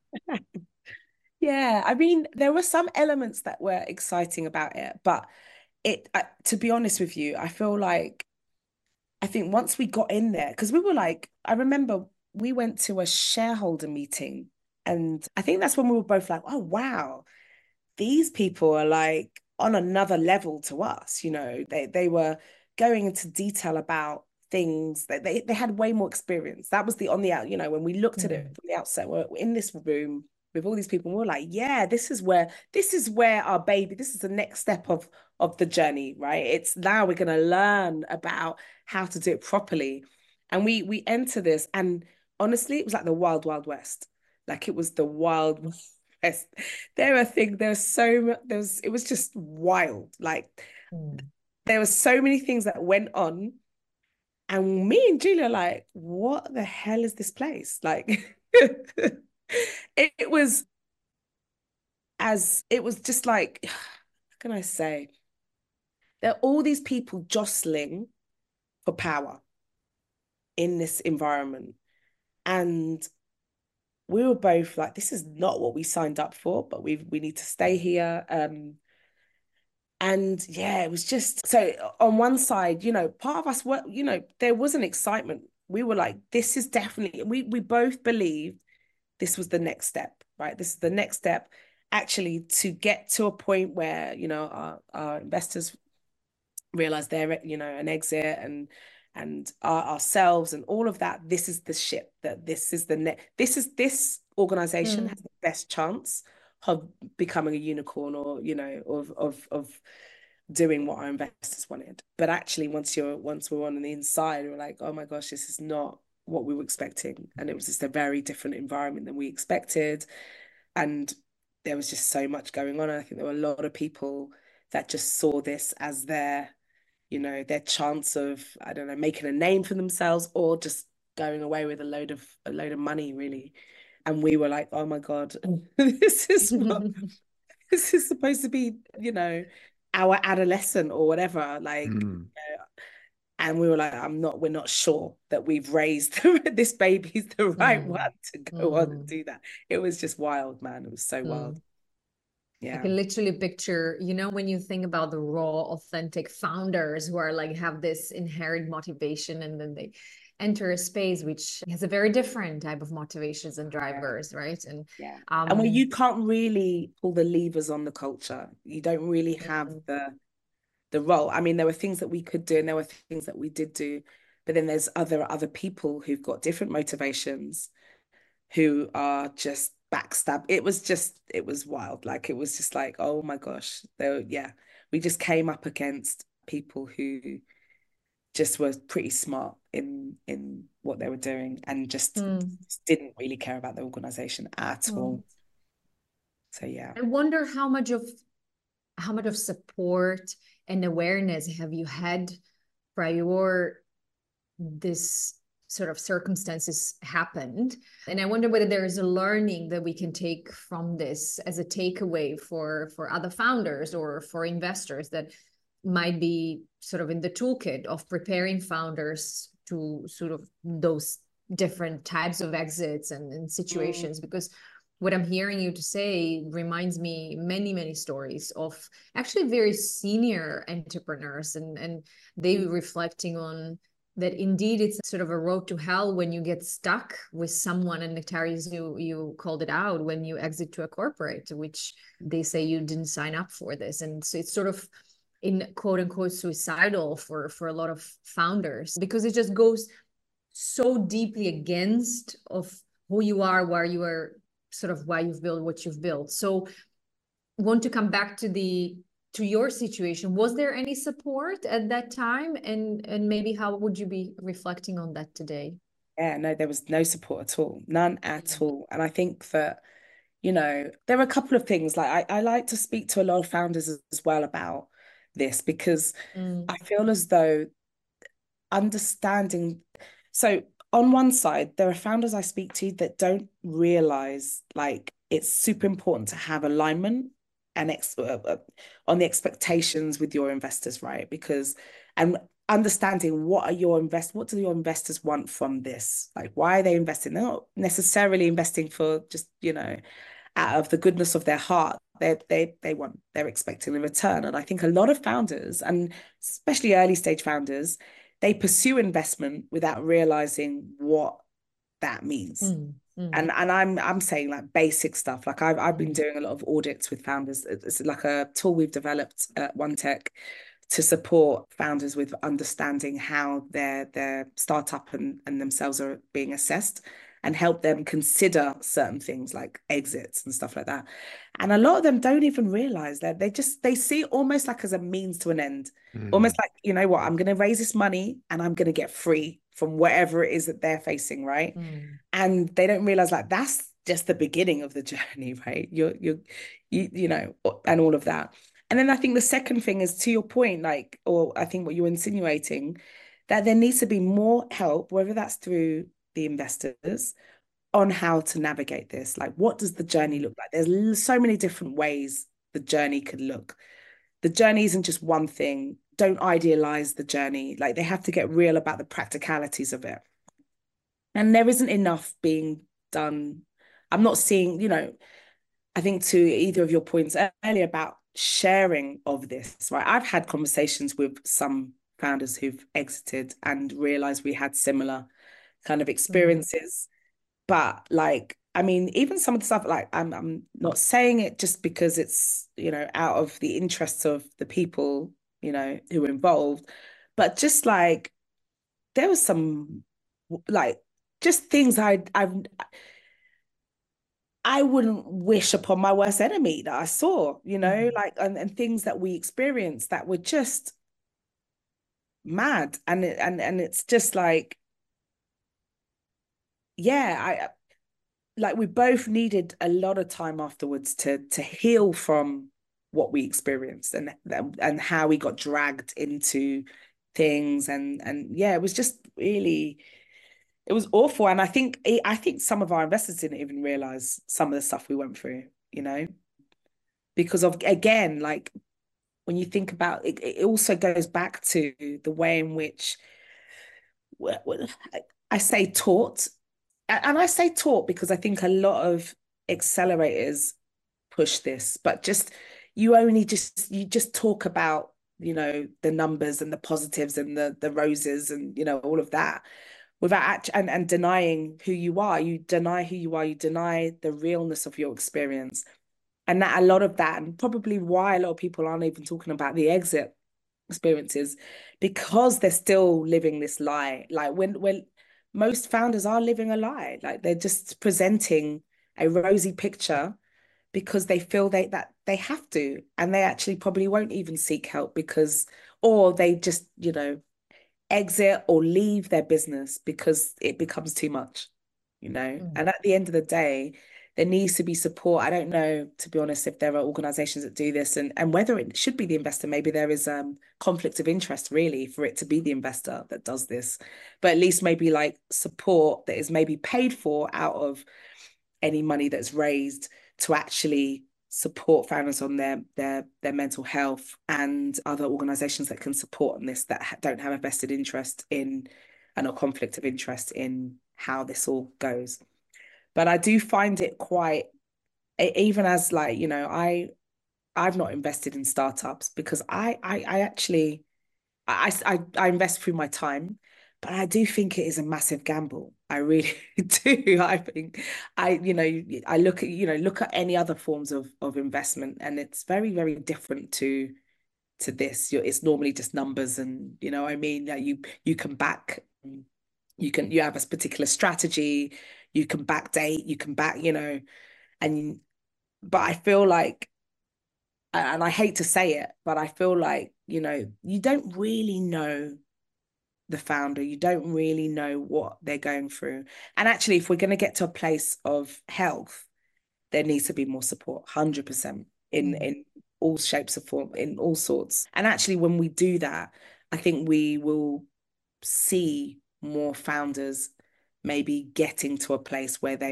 Yeah, I mean, there were some elements that were exciting about it, but to be honest with you, I feel like I think once we got in there, because we were like, I remember we went to a shareholder meeting, and I think that's when we were both like, oh wow, these people are like on another level to us. They were going into detail about things that they had way more experience. That was the on the out, when we looked at it from the outset, we're in this room with all these people, and we're like, yeah, this is where our baby, this is the next step of the journey, right? It's now we're going to learn about how to do it properly. And we enter this, and honestly, it was like the wild, wild west. Like it was the wild west. It was just wild. Like there were so many things that went on, and me and Julia are like, what the hell is this place? Like it was just like, how can I say? There are all these people jostling for power in this environment. And we were both like, this is not what we signed up for, but we need to stay here. And yeah, it was just so on one side, part of us were, there was an excitement. We were like, this is definitely, we both believed this was the next step, right? This is the next step actually to get to a point where, our investors realize they're, an exit and ourselves and all of that. This is the ship that this organization has the best chance of becoming a unicorn or, of doing what our investors wanted. But actually, once we're on the inside, we're like, oh my gosh, this is not what we were expecting. And it was just a very different environment than we expected. And there was just so much going on. And I think there were a lot of people that just saw this as their chance of, I don't know, making a name for themselves or just going away with a load of money, really. And we were like, oh my God, this is supposed to be, our adolescent or whatever. Like, and we were like, we're not sure that we've raised this baby's the right one to go on and do that. It was just wild, man. It was so wild. Yeah. I can literally picture, when you think about the raw, authentic founders who are like, have this inherent motivation, and then they enter a space which has a very different type of motivations and drivers, right? And and where you can't really pull the levers on the culture. You don't really have the role. I mean, there were things that we could do and there were things that we did do, but then there's other people who've got different motivations who are just backstab. It was wild. Like, it was just like, oh my gosh. We just came up against people who just were pretty smart in what they were doing and just didn't really care about the organization at all. So yeah. I wonder how much of support and awareness have you had prior this sort of circumstances happened. And I wonder whether there is a learning that we can take from this as a takeaway for other founders or for investors that might be sort of in the toolkit of preparing founders to sort of those different types of exits and situations. Because what I'm hearing you to say reminds me many stories of actually very senior entrepreneurs, and they reflecting on that indeed it's sort of a road to hell when you get stuck with someone. And Nectarius, you called it out, when you exit to a corporate, which they say you didn't sign up for this. And so it's sort of in quote unquote suicidal for a lot of founders, because it just goes so deeply against of who you are, where you are, sort of why you've built what you've built. So want to come back to your situation. Was there any support at that time? And maybe how would you be reflecting on that today? Yeah, no, there was no support at all. None at all. And I think that, you know, there are a couple of things. Like I like to speak to a lot of founders as well about this, because I feel as though understanding. So on one side, there are founders I speak to that don't realize like it's super important to have alignment and on the expectations with your investors, right? Because and understanding what do your investors want from this? Like, why are they investing? They're not necessarily investing for just, you know, out of the goodness of their heart. They're expecting a return. And I think a lot of founders, and especially early stage founders, they pursue investment without realizing what that means. And I'm saying like basic stuff. Like I've been doing a lot of audits with founders. It's like a tool we've developed at OneTech to support founders with understanding how their startup and themselves are being assessed, and help them consider certain things like exits and stuff like that. And a lot of them don't even realize that they see it almost like as a means to an end. Almost like, you know what, I'm going to raise this money and I'm going to get free from whatever it is that they're facing, right? And they don't realize like that's just the beginning of the journey, right? You know, and all of that. And then I think the second thing is, to your point, like, or I think what you're insinuating, that there needs to be more help, whether that's through the investors, on how to navigate this. Like, what does the journey look like? There's so many different ways the journey could look. The journey isn't just one thing. Don't idealize the journey. Like, they have to get real about the practicalities of it. And there isn't enough being done. I'm not seeing, you know, I think to either of your points earlier about sharing of this, right? I've had conversations with some founders who've exited and realized we had similar kind of experiences. But like, I mean, even some of the stuff, like I'm not saying it just because it's, you know, out of the interests of the people, you know, who were involved, but just like there was some like just things I wouldn't wish upon my worst enemy that I saw, you know, like and things that we experienced that were just mad. And it's just like, yeah, I like we both needed a lot of time afterwards to heal from what we experienced and how we got dragged into things. And yeah, it was just really, it was awful. And I think some of our investors didn't even realize some of the stuff we went through, you know, because of, again, like when you think about it, it also goes back to the way in which I say taught. And I say taught because I think a lot of accelerators push this, but just you just talk about, you know, the numbers and the positives and the roses and, you know, all of that without and denying who you are. You deny who you are, you deny the realness of your experience. And that a lot of that, and probably why a lot of people aren't even talking about the exit experiences, because they're still living this lie. Like when most founders are living a lie, like they're just presenting a rosy picture because they feel that they have to, and they actually probably won't even seek help because, or they just, you know, exit or leave their business because it becomes too much, you know. And at the end of the day, there needs to be support. I don't know, to be honest, if there are organizations that do this and whether it should be the investor. Maybe there is conflict of interest really for it to be the investor that does this, but at least maybe like support that is maybe paid for out of any money that's raised to actually support founders on their mental health, and other organizations that can support on this that don't have a vested interest in and a conflict of interest in how this all goes. But I do find it quite, even as like, you know, I've not invested in startups because I actually I invest through my time, but I do think it is a massive gamble. I really do. I think I look at any other forms of investment, and it's very, very different to this. It's normally just numbers, and you know, I mean, that you can back, you have a particular strategy, you can backdate, you can back, you know, but I feel like, and I hate to say it, but I feel like, you know, you don't really know the founder. You don't really know what they're going through. And actually, if we're going to get to a place of health, there needs to be more support, 100% in all shapes of form, in all sorts. And actually, when we do that, I think we will see more founders maybe getting to a place where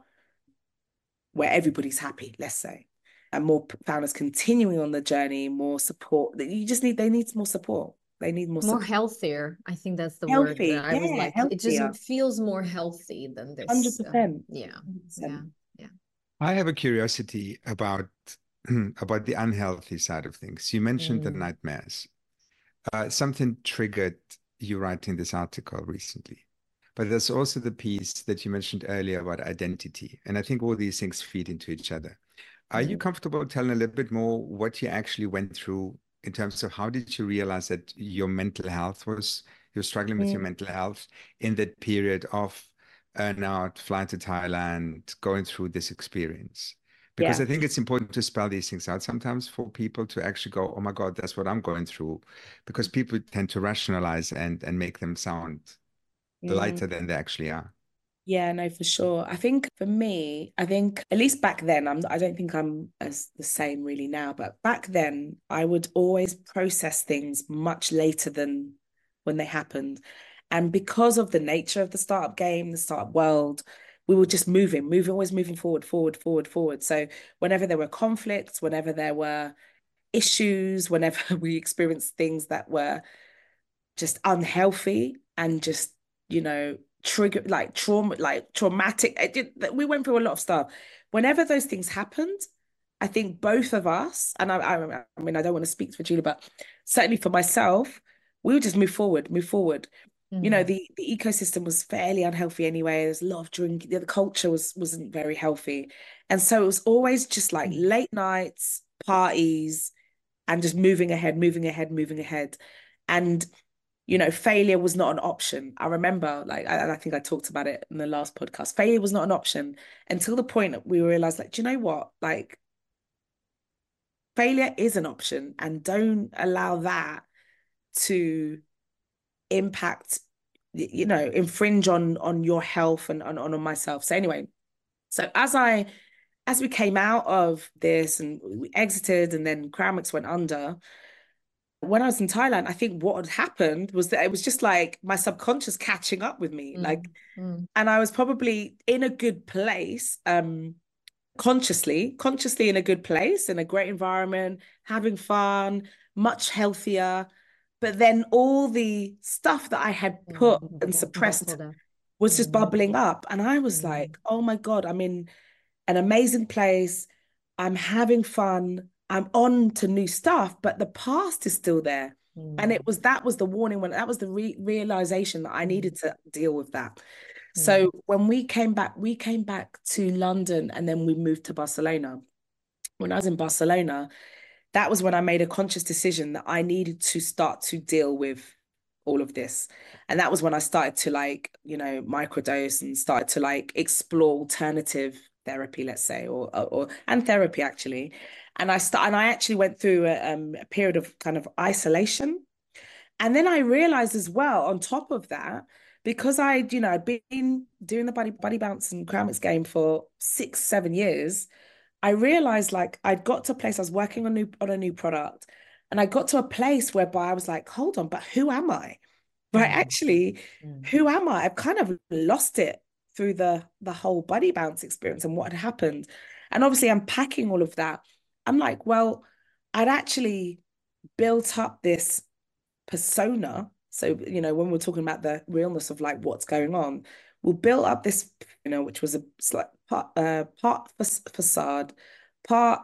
where everybody's happy, let's say, and more founders continuing on the journey, more support. They need more support. They need more support. Healthier. I think that's the Healthy, word that I was like, healthier. It just feels more healthy than this. 100%. Yeah. 100%. Yeah. I have a curiosity about about the unhealthy side of things. You mentioned the nightmares. Something triggered you writing this article recently. But there's also the piece that you mentioned earlier about identity. And I think all these things feed into each other. Are you comfortable telling a little bit more what you actually went through in terms of how did you realize that your mental health you're struggling with your mental health in that period of earnout, flying to Thailand, going through this experience? Because I think it's important to spell these things out sometimes for people to actually go, oh my God, that's what I'm going through. Because people tend to rationalize and make them sound lighter than they actually are. Yeah, no, for sure. I think for me, at least back then, I don't think I'm as the same really now, but back then I would always process things much later than when they happened. And because of the nature of the startup game, the startup world, we were just always moving forward, forward, forward, forward. So whenever there were conflicts, whenever there were issues, whenever we experienced things that were just unhealthy and just, you know, traumatic. We went through a lot of stuff. Whenever those things happened, I think both of us, and I mean, I don't want to speak for Julia, but certainly for myself, we would just move forward. You know, the ecosystem was fairly unhealthy anyway. There's a lot of drinking. The culture wasn't very healthy. And so it was always just like late nights, parties, and just moving ahead. And you know, failure was not an option. I remember, like, I think I talked about it in the last podcast. Failure was not an option until the point that we realized, like, do you know what? Like, failure is an option, and don't allow that to impact, you know, infringe on your health and on myself. So anyway, so as we came out of this and we exited, and then Crownmix went under. When I was in Thailand, I think what had happened was that it was just like my subconscious catching up with me. And I was probably in a good place, consciously in a good place, in a great environment, having fun, much healthier. But then all the stuff that I had put and suppressed was just bubbling up. And I was like, oh my God, I'm in an amazing place. I'm having fun. I'm on to new stuff, but the past is still there. And that was the warning, that was the realization that I needed to deal with that. So when we came back to London, and then we moved to Barcelona. When I was in Barcelona, that was when I made a conscious decision that I needed to start to deal with all of this. And that was when I started to, like, you know, microdose and started to like explore alternative therapy, let's say, and therapy actually. And I actually went through a period of kind of isolation. And then I realized as well, on top of that, because I'd been doing the Buddy Bounce and Crown Mix game for 6, 7 years, I realized like I'd got to a place, I was working on a new product, and I got to a place whereby I was like, hold on, but who am I? Right, actually, who am I? I've kind of lost it through the whole Buddy Bounce experience and what had happened. And obviously unpacking all of that, I'm like, well, I'd actually built up this persona. So, when we're talking about the realness of like what's going on, we built up this, which was a slight part facade, part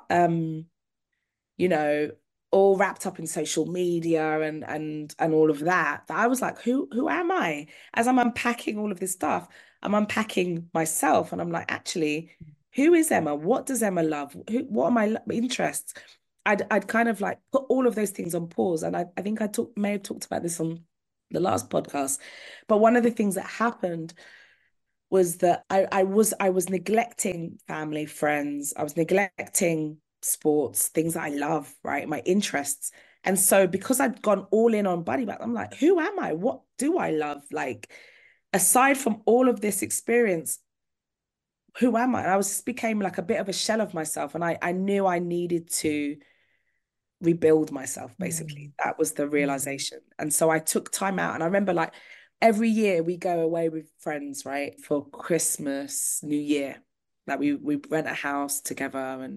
you know, all wrapped up in social media and all of that. That I was like, who am I? As I'm unpacking all of this stuff, I'm unpacking myself, and I'm like, actually, who is Emma? What does Emma love? What are my interests? I'd kind of like put all of those things on pause, and I think may have talked about this on the last podcast, but one of the things that happened was that I was neglecting family, friends. I was neglecting sports, things that I love, right? My interests. And so because I'd gone all in on Buddy Back, I'm like, who am I? What do I love? Like, aside from all of this experience, who am I? And I just became like a bit of a shell of myself. And I knew I needed to rebuild myself, basically. That was the realization. And so I took time out. And I remember like every year we go away with friends, right? For Christmas, New Year. Like we rent a house together,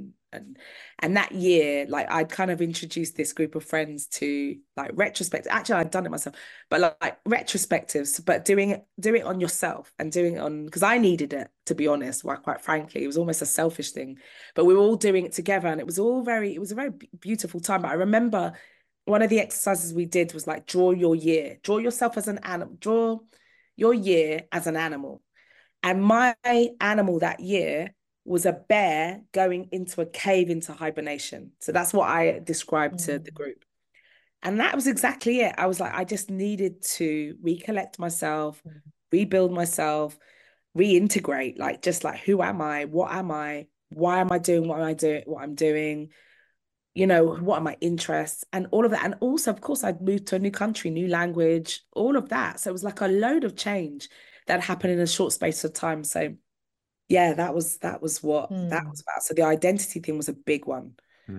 and that year, like I'd kind of introduced this group of friends to like retrospective. Actually, I'd done it myself, but like retrospectives, but doing it on yourself and doing it on, because I needed it, to be honest, quite frankly. It was almost a selfish thing, but we were all doing it together, and it was a very beautiful time. But I remember one of the exercises we did was like draw yourself as an animal, draw your year as an animal. And my animal that year was a bear going into a cave into hibernation. So that's what I described to the group. And that was exactly it. I was like, I just needed to recollect myself, rebuild myself, reintegrate, like just like, who am I? What am I? Why am I doing what I'm doing? What are my interests and all of that. And also, of course, I'd moved to a new country, new language, all of that. So it was like a load of change that happened in a short space of time. So yeah, that was what that was about. So the identity thing was a big one.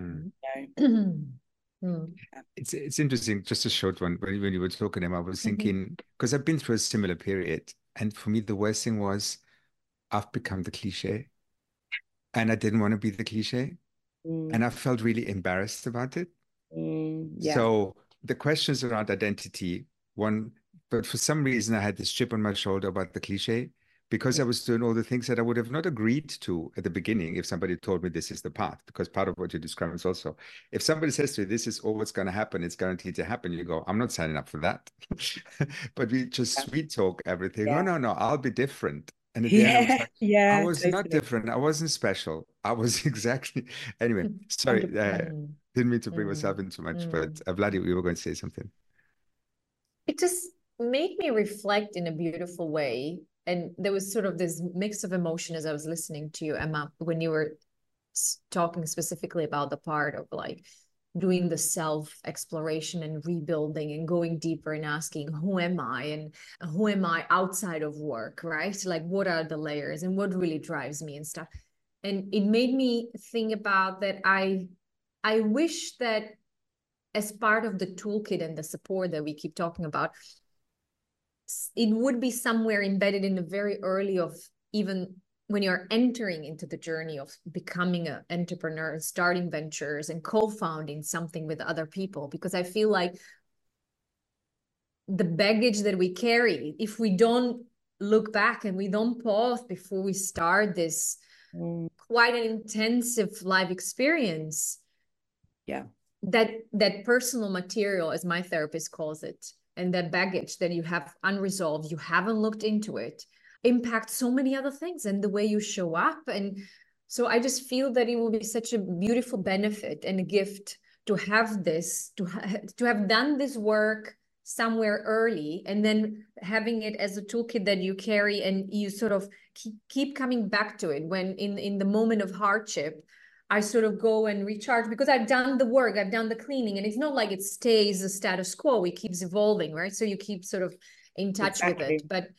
It's interesting, just a short one. When you were talking, Emma, I was thinking, because I've been through a similar period, and for me, the worst thing was I've become the cliche, and I didn't want to be the cliche, and I felt really embarrassed about it. Yeah. So the questions around identity, but for some reason I had this chip on my shoulder about the cliche, because I was doing all the things that I would have not agreed to at the beginning if somebody told me this is the path. Because part of what you describe is also, if somebody says to you, this is all what's going to happen, it's guaranteed to happen, you go, I'm not signing up for that. But we just sweet talk everything. Oh, no, I'll be different. And at the end, I was like, I was not different. I wasn't special. I was exactly. Anyway, sorry. Didn't mean to bring myself in too much, but Vladi, you were going to say something. It just made me reflect in a beautiful way. And there was sort of this mix of emotion as I was listening to you, Emma, when you were talking specifically about the part of like doing the self-exploration and rebuilding and going deeper and asking, who am I and who am I outside of work, right? Like, what are the layers and what really drives me and stuff. And it made me think about that. I wish that as part of the toolkit and the support that we keep talking about, it would be somewhere embedded in the very early of, even when you're entering into the journey of becoming an entrepreneur and starting ventures and co-founding something with other people. Because I feel like the baggage that we carry, if we don't look back and we don't pause before we start this quite an intensive life experience, that personal material, as my therapist calls it, and that baggage that you have unresolved, you haven't looked into it, impacts so many other things and the way you show up. And so I just feel that it will be such a beautiful benefit and a gift to have this, to have done this work somewhere early, and then having it as a toolkit that you carry and you sort of keep coming back to it when in the moment of hardship. I sort of go and recharge because I've done the work, I've done the cleaning, and it's not like it stays the status quo, it keeps evolving, right? So you keep sort of in touch with Exactly. it. But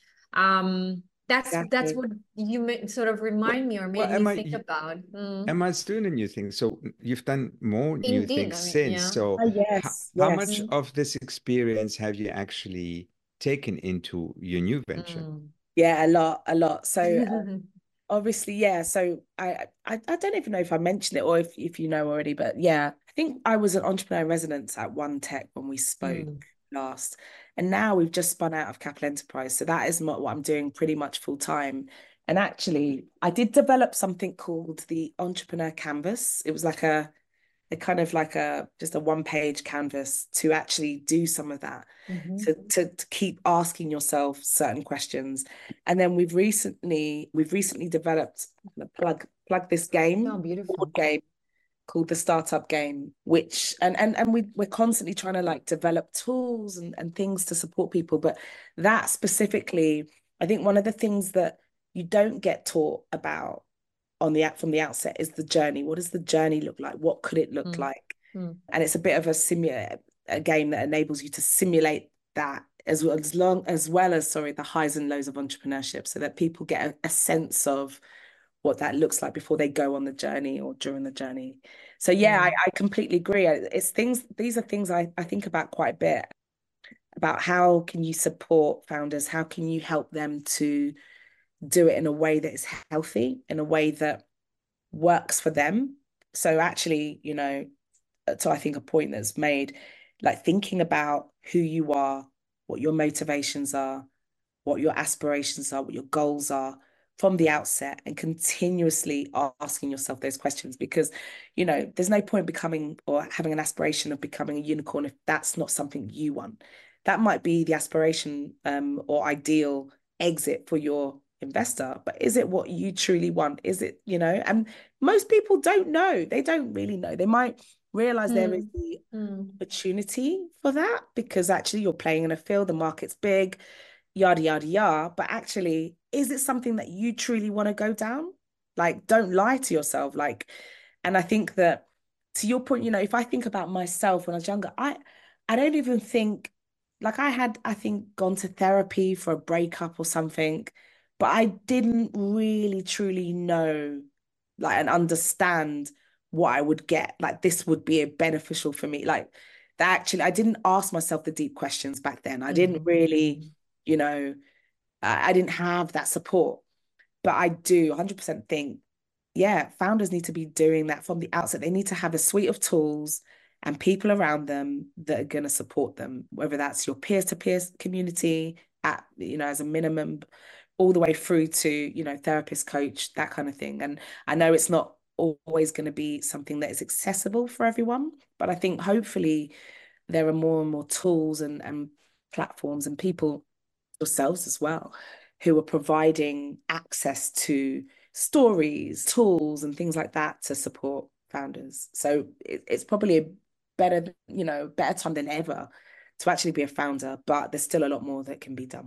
that's Exactly. what you sort of remind me or Well, made me think about. Emma's doing a new thing. So you've done more new Indeed, things I mean, since. yeah. So Oh, yes, how yes. much of this experience have you actually taken into your new venture? Yeah, a lot. So obviously, yeah. So I don't even know if I mentioned it or if you know already, but yeah, I think I was an entrepreneur in residence at One Tech when we spoke last, and now we've just spun out of Capital Enterprise. So that is what I'm doing pretty much full time. And actually, I did develop something called the Entrepreneur Canvas. It was like a kind of like a just a one-page canvas to actually do some of that. To keep asking yourself certain questions. And then we've recently developed plug this game, Oh, beautiful. board game called the Startup Game, which and we're constantly trying to like develop tools and things to support people. But that specifically, I think one of the things that you don't get taught about from the outset is the journey. What does the journey look like? What could it look like? And it's a bit of a game that enables you to simulate that as well as sorry, the highs and lows of entrepreneurship, so that people get a sense of what that looks like before they go on the journey or during the journey. So yeah, I completely agree. These are things I think about quite a bit, about how can you support founders, how can you help them to do it in a way that is healthy, in a way that works for them. So actually, so I think a point that's made, like thinking about who you are, what your motivations are, what your aspirations are, what your goals are from the outset, and continuously asking yourself those questions, because there's no point becoming or having an aspiration of becoming a unicorn if that's not something you want. That might be the aspiration or ideal exit for your investor, but is it what you truly want? Is it, and most people don't know. They don't really know. They might realize there is the opportunity for that because actually you're playing in a field, the market's big, yada, yada, yada. But actually, is it something that you truly want to go down? Like, don't lie to yourself. Like, and I think that to your point, if I think about myself when I was younger, I don't even think like I think gone to therapy for a breakup or something, but I didn't really truly know like and understand what I would get. Like this would be a beneficial for me. Like that actually, I didn't ask myself the deep questions back then. I didn't really, you know, I didn't have that support. But I do 100% think, yeah, founders need to be doing that from the outset. They need to have a suite of tools and people around them that are going to support them, whether that's your peer-to-peer community as a minimum, all the way through to, therapist, coach, that kind of thing. And I know it's not always going to be something that is accessible for everyone, but I think hopefully there are more and more tools and platforms and people, yourselves as well, who are providing access to stories, tools, and things like that to support founders. So it's probably a better time than ever to actually be a founder, but there's still a lot more that can be done.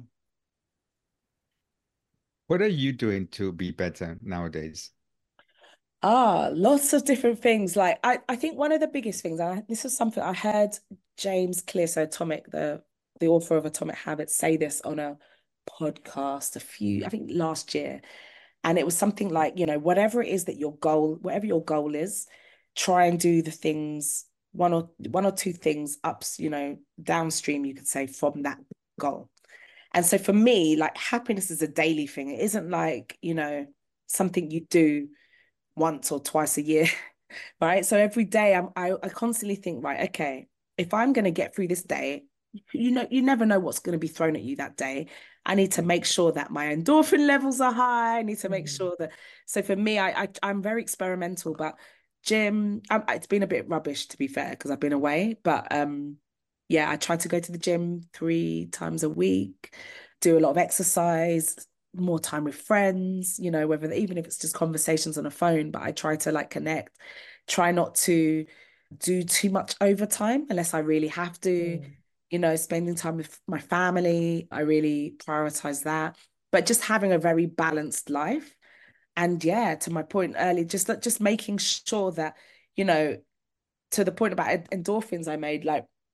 What are you doing to be better nowadays? Lots of different things. Like I think one of the biggest things, this is something I heard James Clear, so Atomic, the author of Atomic Habits, say this on a podcast I think last year. And it was something like, whatever it is that whatever your goal is, try and do the things, one or two things ups, downstream, you could say, from that goal. And so for me, like happiness is a daily thing. It isn't like, something you do once or twice a year, right? So every day I constantly think, right, okay, if I'm going to get through this day, you never know what's going to be thrown at you that day. I need to make sure that my endorphin levels are high. I need to make sure that. So for me, I'm very experimental, but gym, it's been a bit rubbish to be fair because I've been away. But yeah, I try to go to the gym 3 times a week, do a lot of exercise, more time with friends, even if it's just conversations on a phone, but I try to like connect, try not to do too much overtime unless I really have to, spending time with my family. I really prioritize that, but just having a very balanced life. And yeah, to my point earlier, just making sure that, to the point about endorphins I made, like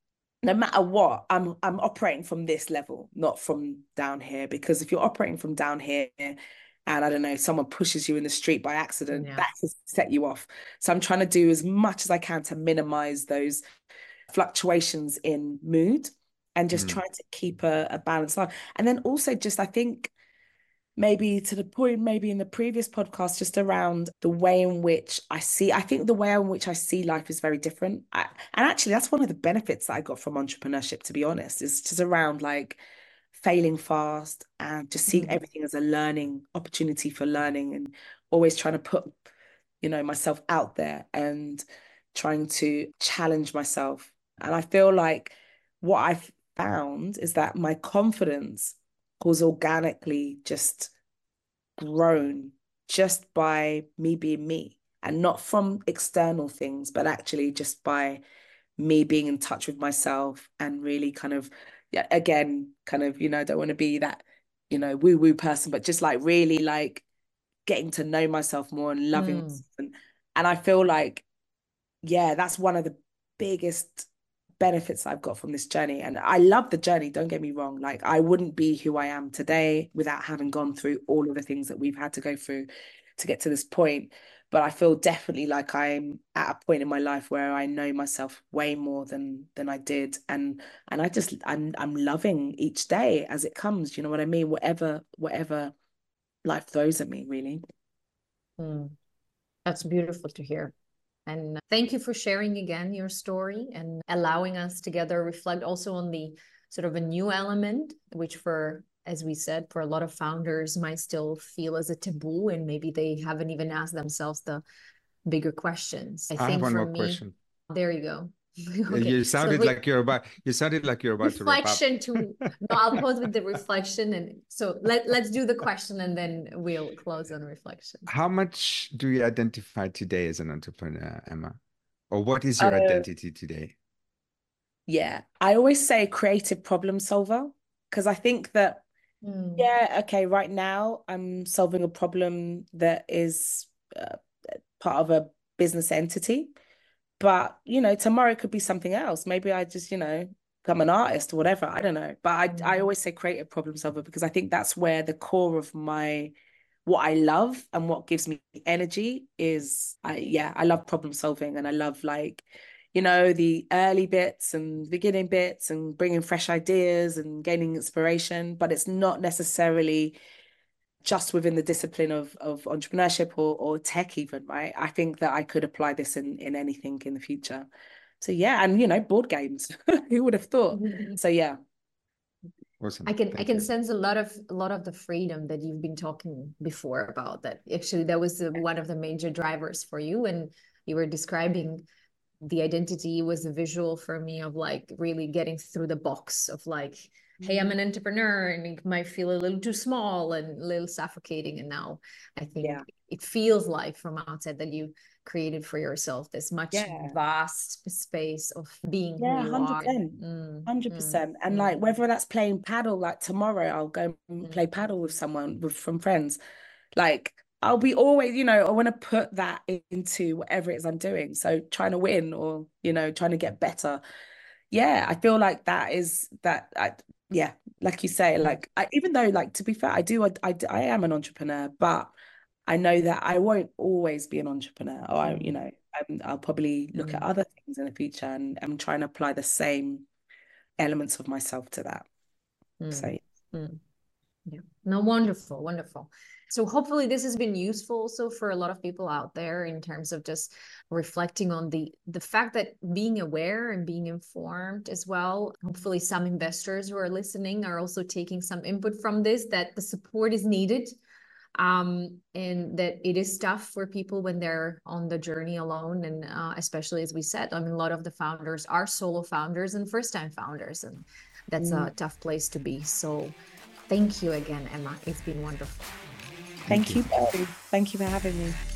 no matter what, I'm operating from this level, not from down here. Because if you're operating from down here and I don't know, someone pushes you in the street by accident, Yeah. that can set you off. So I'm trying to do as much as I can to minimize those fluctuations in mood and just trying to keep a balanced life. And then also just, I think, maybe to the point, maybe in the previous podcast, just around the way in which I think the way in which I see life is very different. And actually, that's one of the benefits that I got from entrepreneurship, to be honest, is just around like failing fast and just seeing everything as a learning opportunity for learning, and always trying to put, myself out there and trying to challenge myself. And I feel like what I've found is that my confidence was organically just grown just by me being me, and not from external things, but actually just by me being in touch with myself and really kind of, yeah, again, kind of, I don't want to be that, woo woo person, but just like really like getting to know myself more and loving myself. And I feel like, yeah, that's one of the biggest benefits I've got from this journey. And I love the journey, don't get me wrong. Like, I wouldn't be who I am today without having gone through all of the things that we've had to go through to get to this point. But I feel definitely like I'm at a point in my life where I know myself way more than I did. And I'm loving each day as it comes, you know what I mean? Whatever life throws at me, really. That's beautiful to hear. And thank you for sharing again your story and allowing us together reflect also on the sort of a new element, which as we said, for a lot of founders might still feel as a taboo, and maybe they haven't even asked themselves the bigger questions. I have one more question. There you go. Okay. You sounded like you're about to wrap up. No, I'll pause with the reflection, and so let's do the question and then we'll close on reflection. How much do you identify today as an entrepreneur, Emma? Or what is your identity today? Yeah, I always say creative problem solver, because I think that, right now I'm solving a problem that is part of a business entity. But, tomorrow it could be something else. Maybe I just, become an artist or whatever. I don't know. But I always say creative problem solver, because I think that's where the core of what I love and what gives me energy is. I love problem solving, and I love like, the early bits and beginning bits and bringing fresh ideas and gaining inspiration. But it's not necessarily just within the discipline of entrepreneurship or tech even, right? I think that I could apply this in anything in the future. So yeah, and board games. Who would have thought? So yeah. Awesome. I can sense a lot of the freedom that you've been talking before about. That actually that was one of the major drivers for you, and you were describing the identity was a visual for me of like really getting through the box of like, hey, I'm an entrepreneur, and it might feel a little too small and a little suffocating. And now I think it feels like from outside that you created for yourself this much vast space of being who you 100%. 100%. And like, whether that's playing paddle, like tomorrow I'll go and play paddle with someone from friends. Like, I'll be always, I want to put that into whatever it is I'm doing. So trying to win or, trying to get better. Yeah, I feel like that is that. Like you say, like even though, like, to be fair, I am an entrepreneur, but I know that I won't always be an entrepreneur. Or I'll probably look at other things in the future, and I'm trying to apply the same elements of myself to that. So yeah, no, wonderful. So hopefully this has been useful also for a lot of people out there in terms of just reflecting on the fact that being aware and being informed as well. Hopefully some investors who are listening are also taking some input from this, that the support is needed, and that it is tough for people when they're on the journey alone. And especially, as we said, I mean, a lot of the founders are solo founders and first-time founders, and that's a tough place to be. So thank you again, Emma. It's been wonderful. Thank you. Thank you for having me.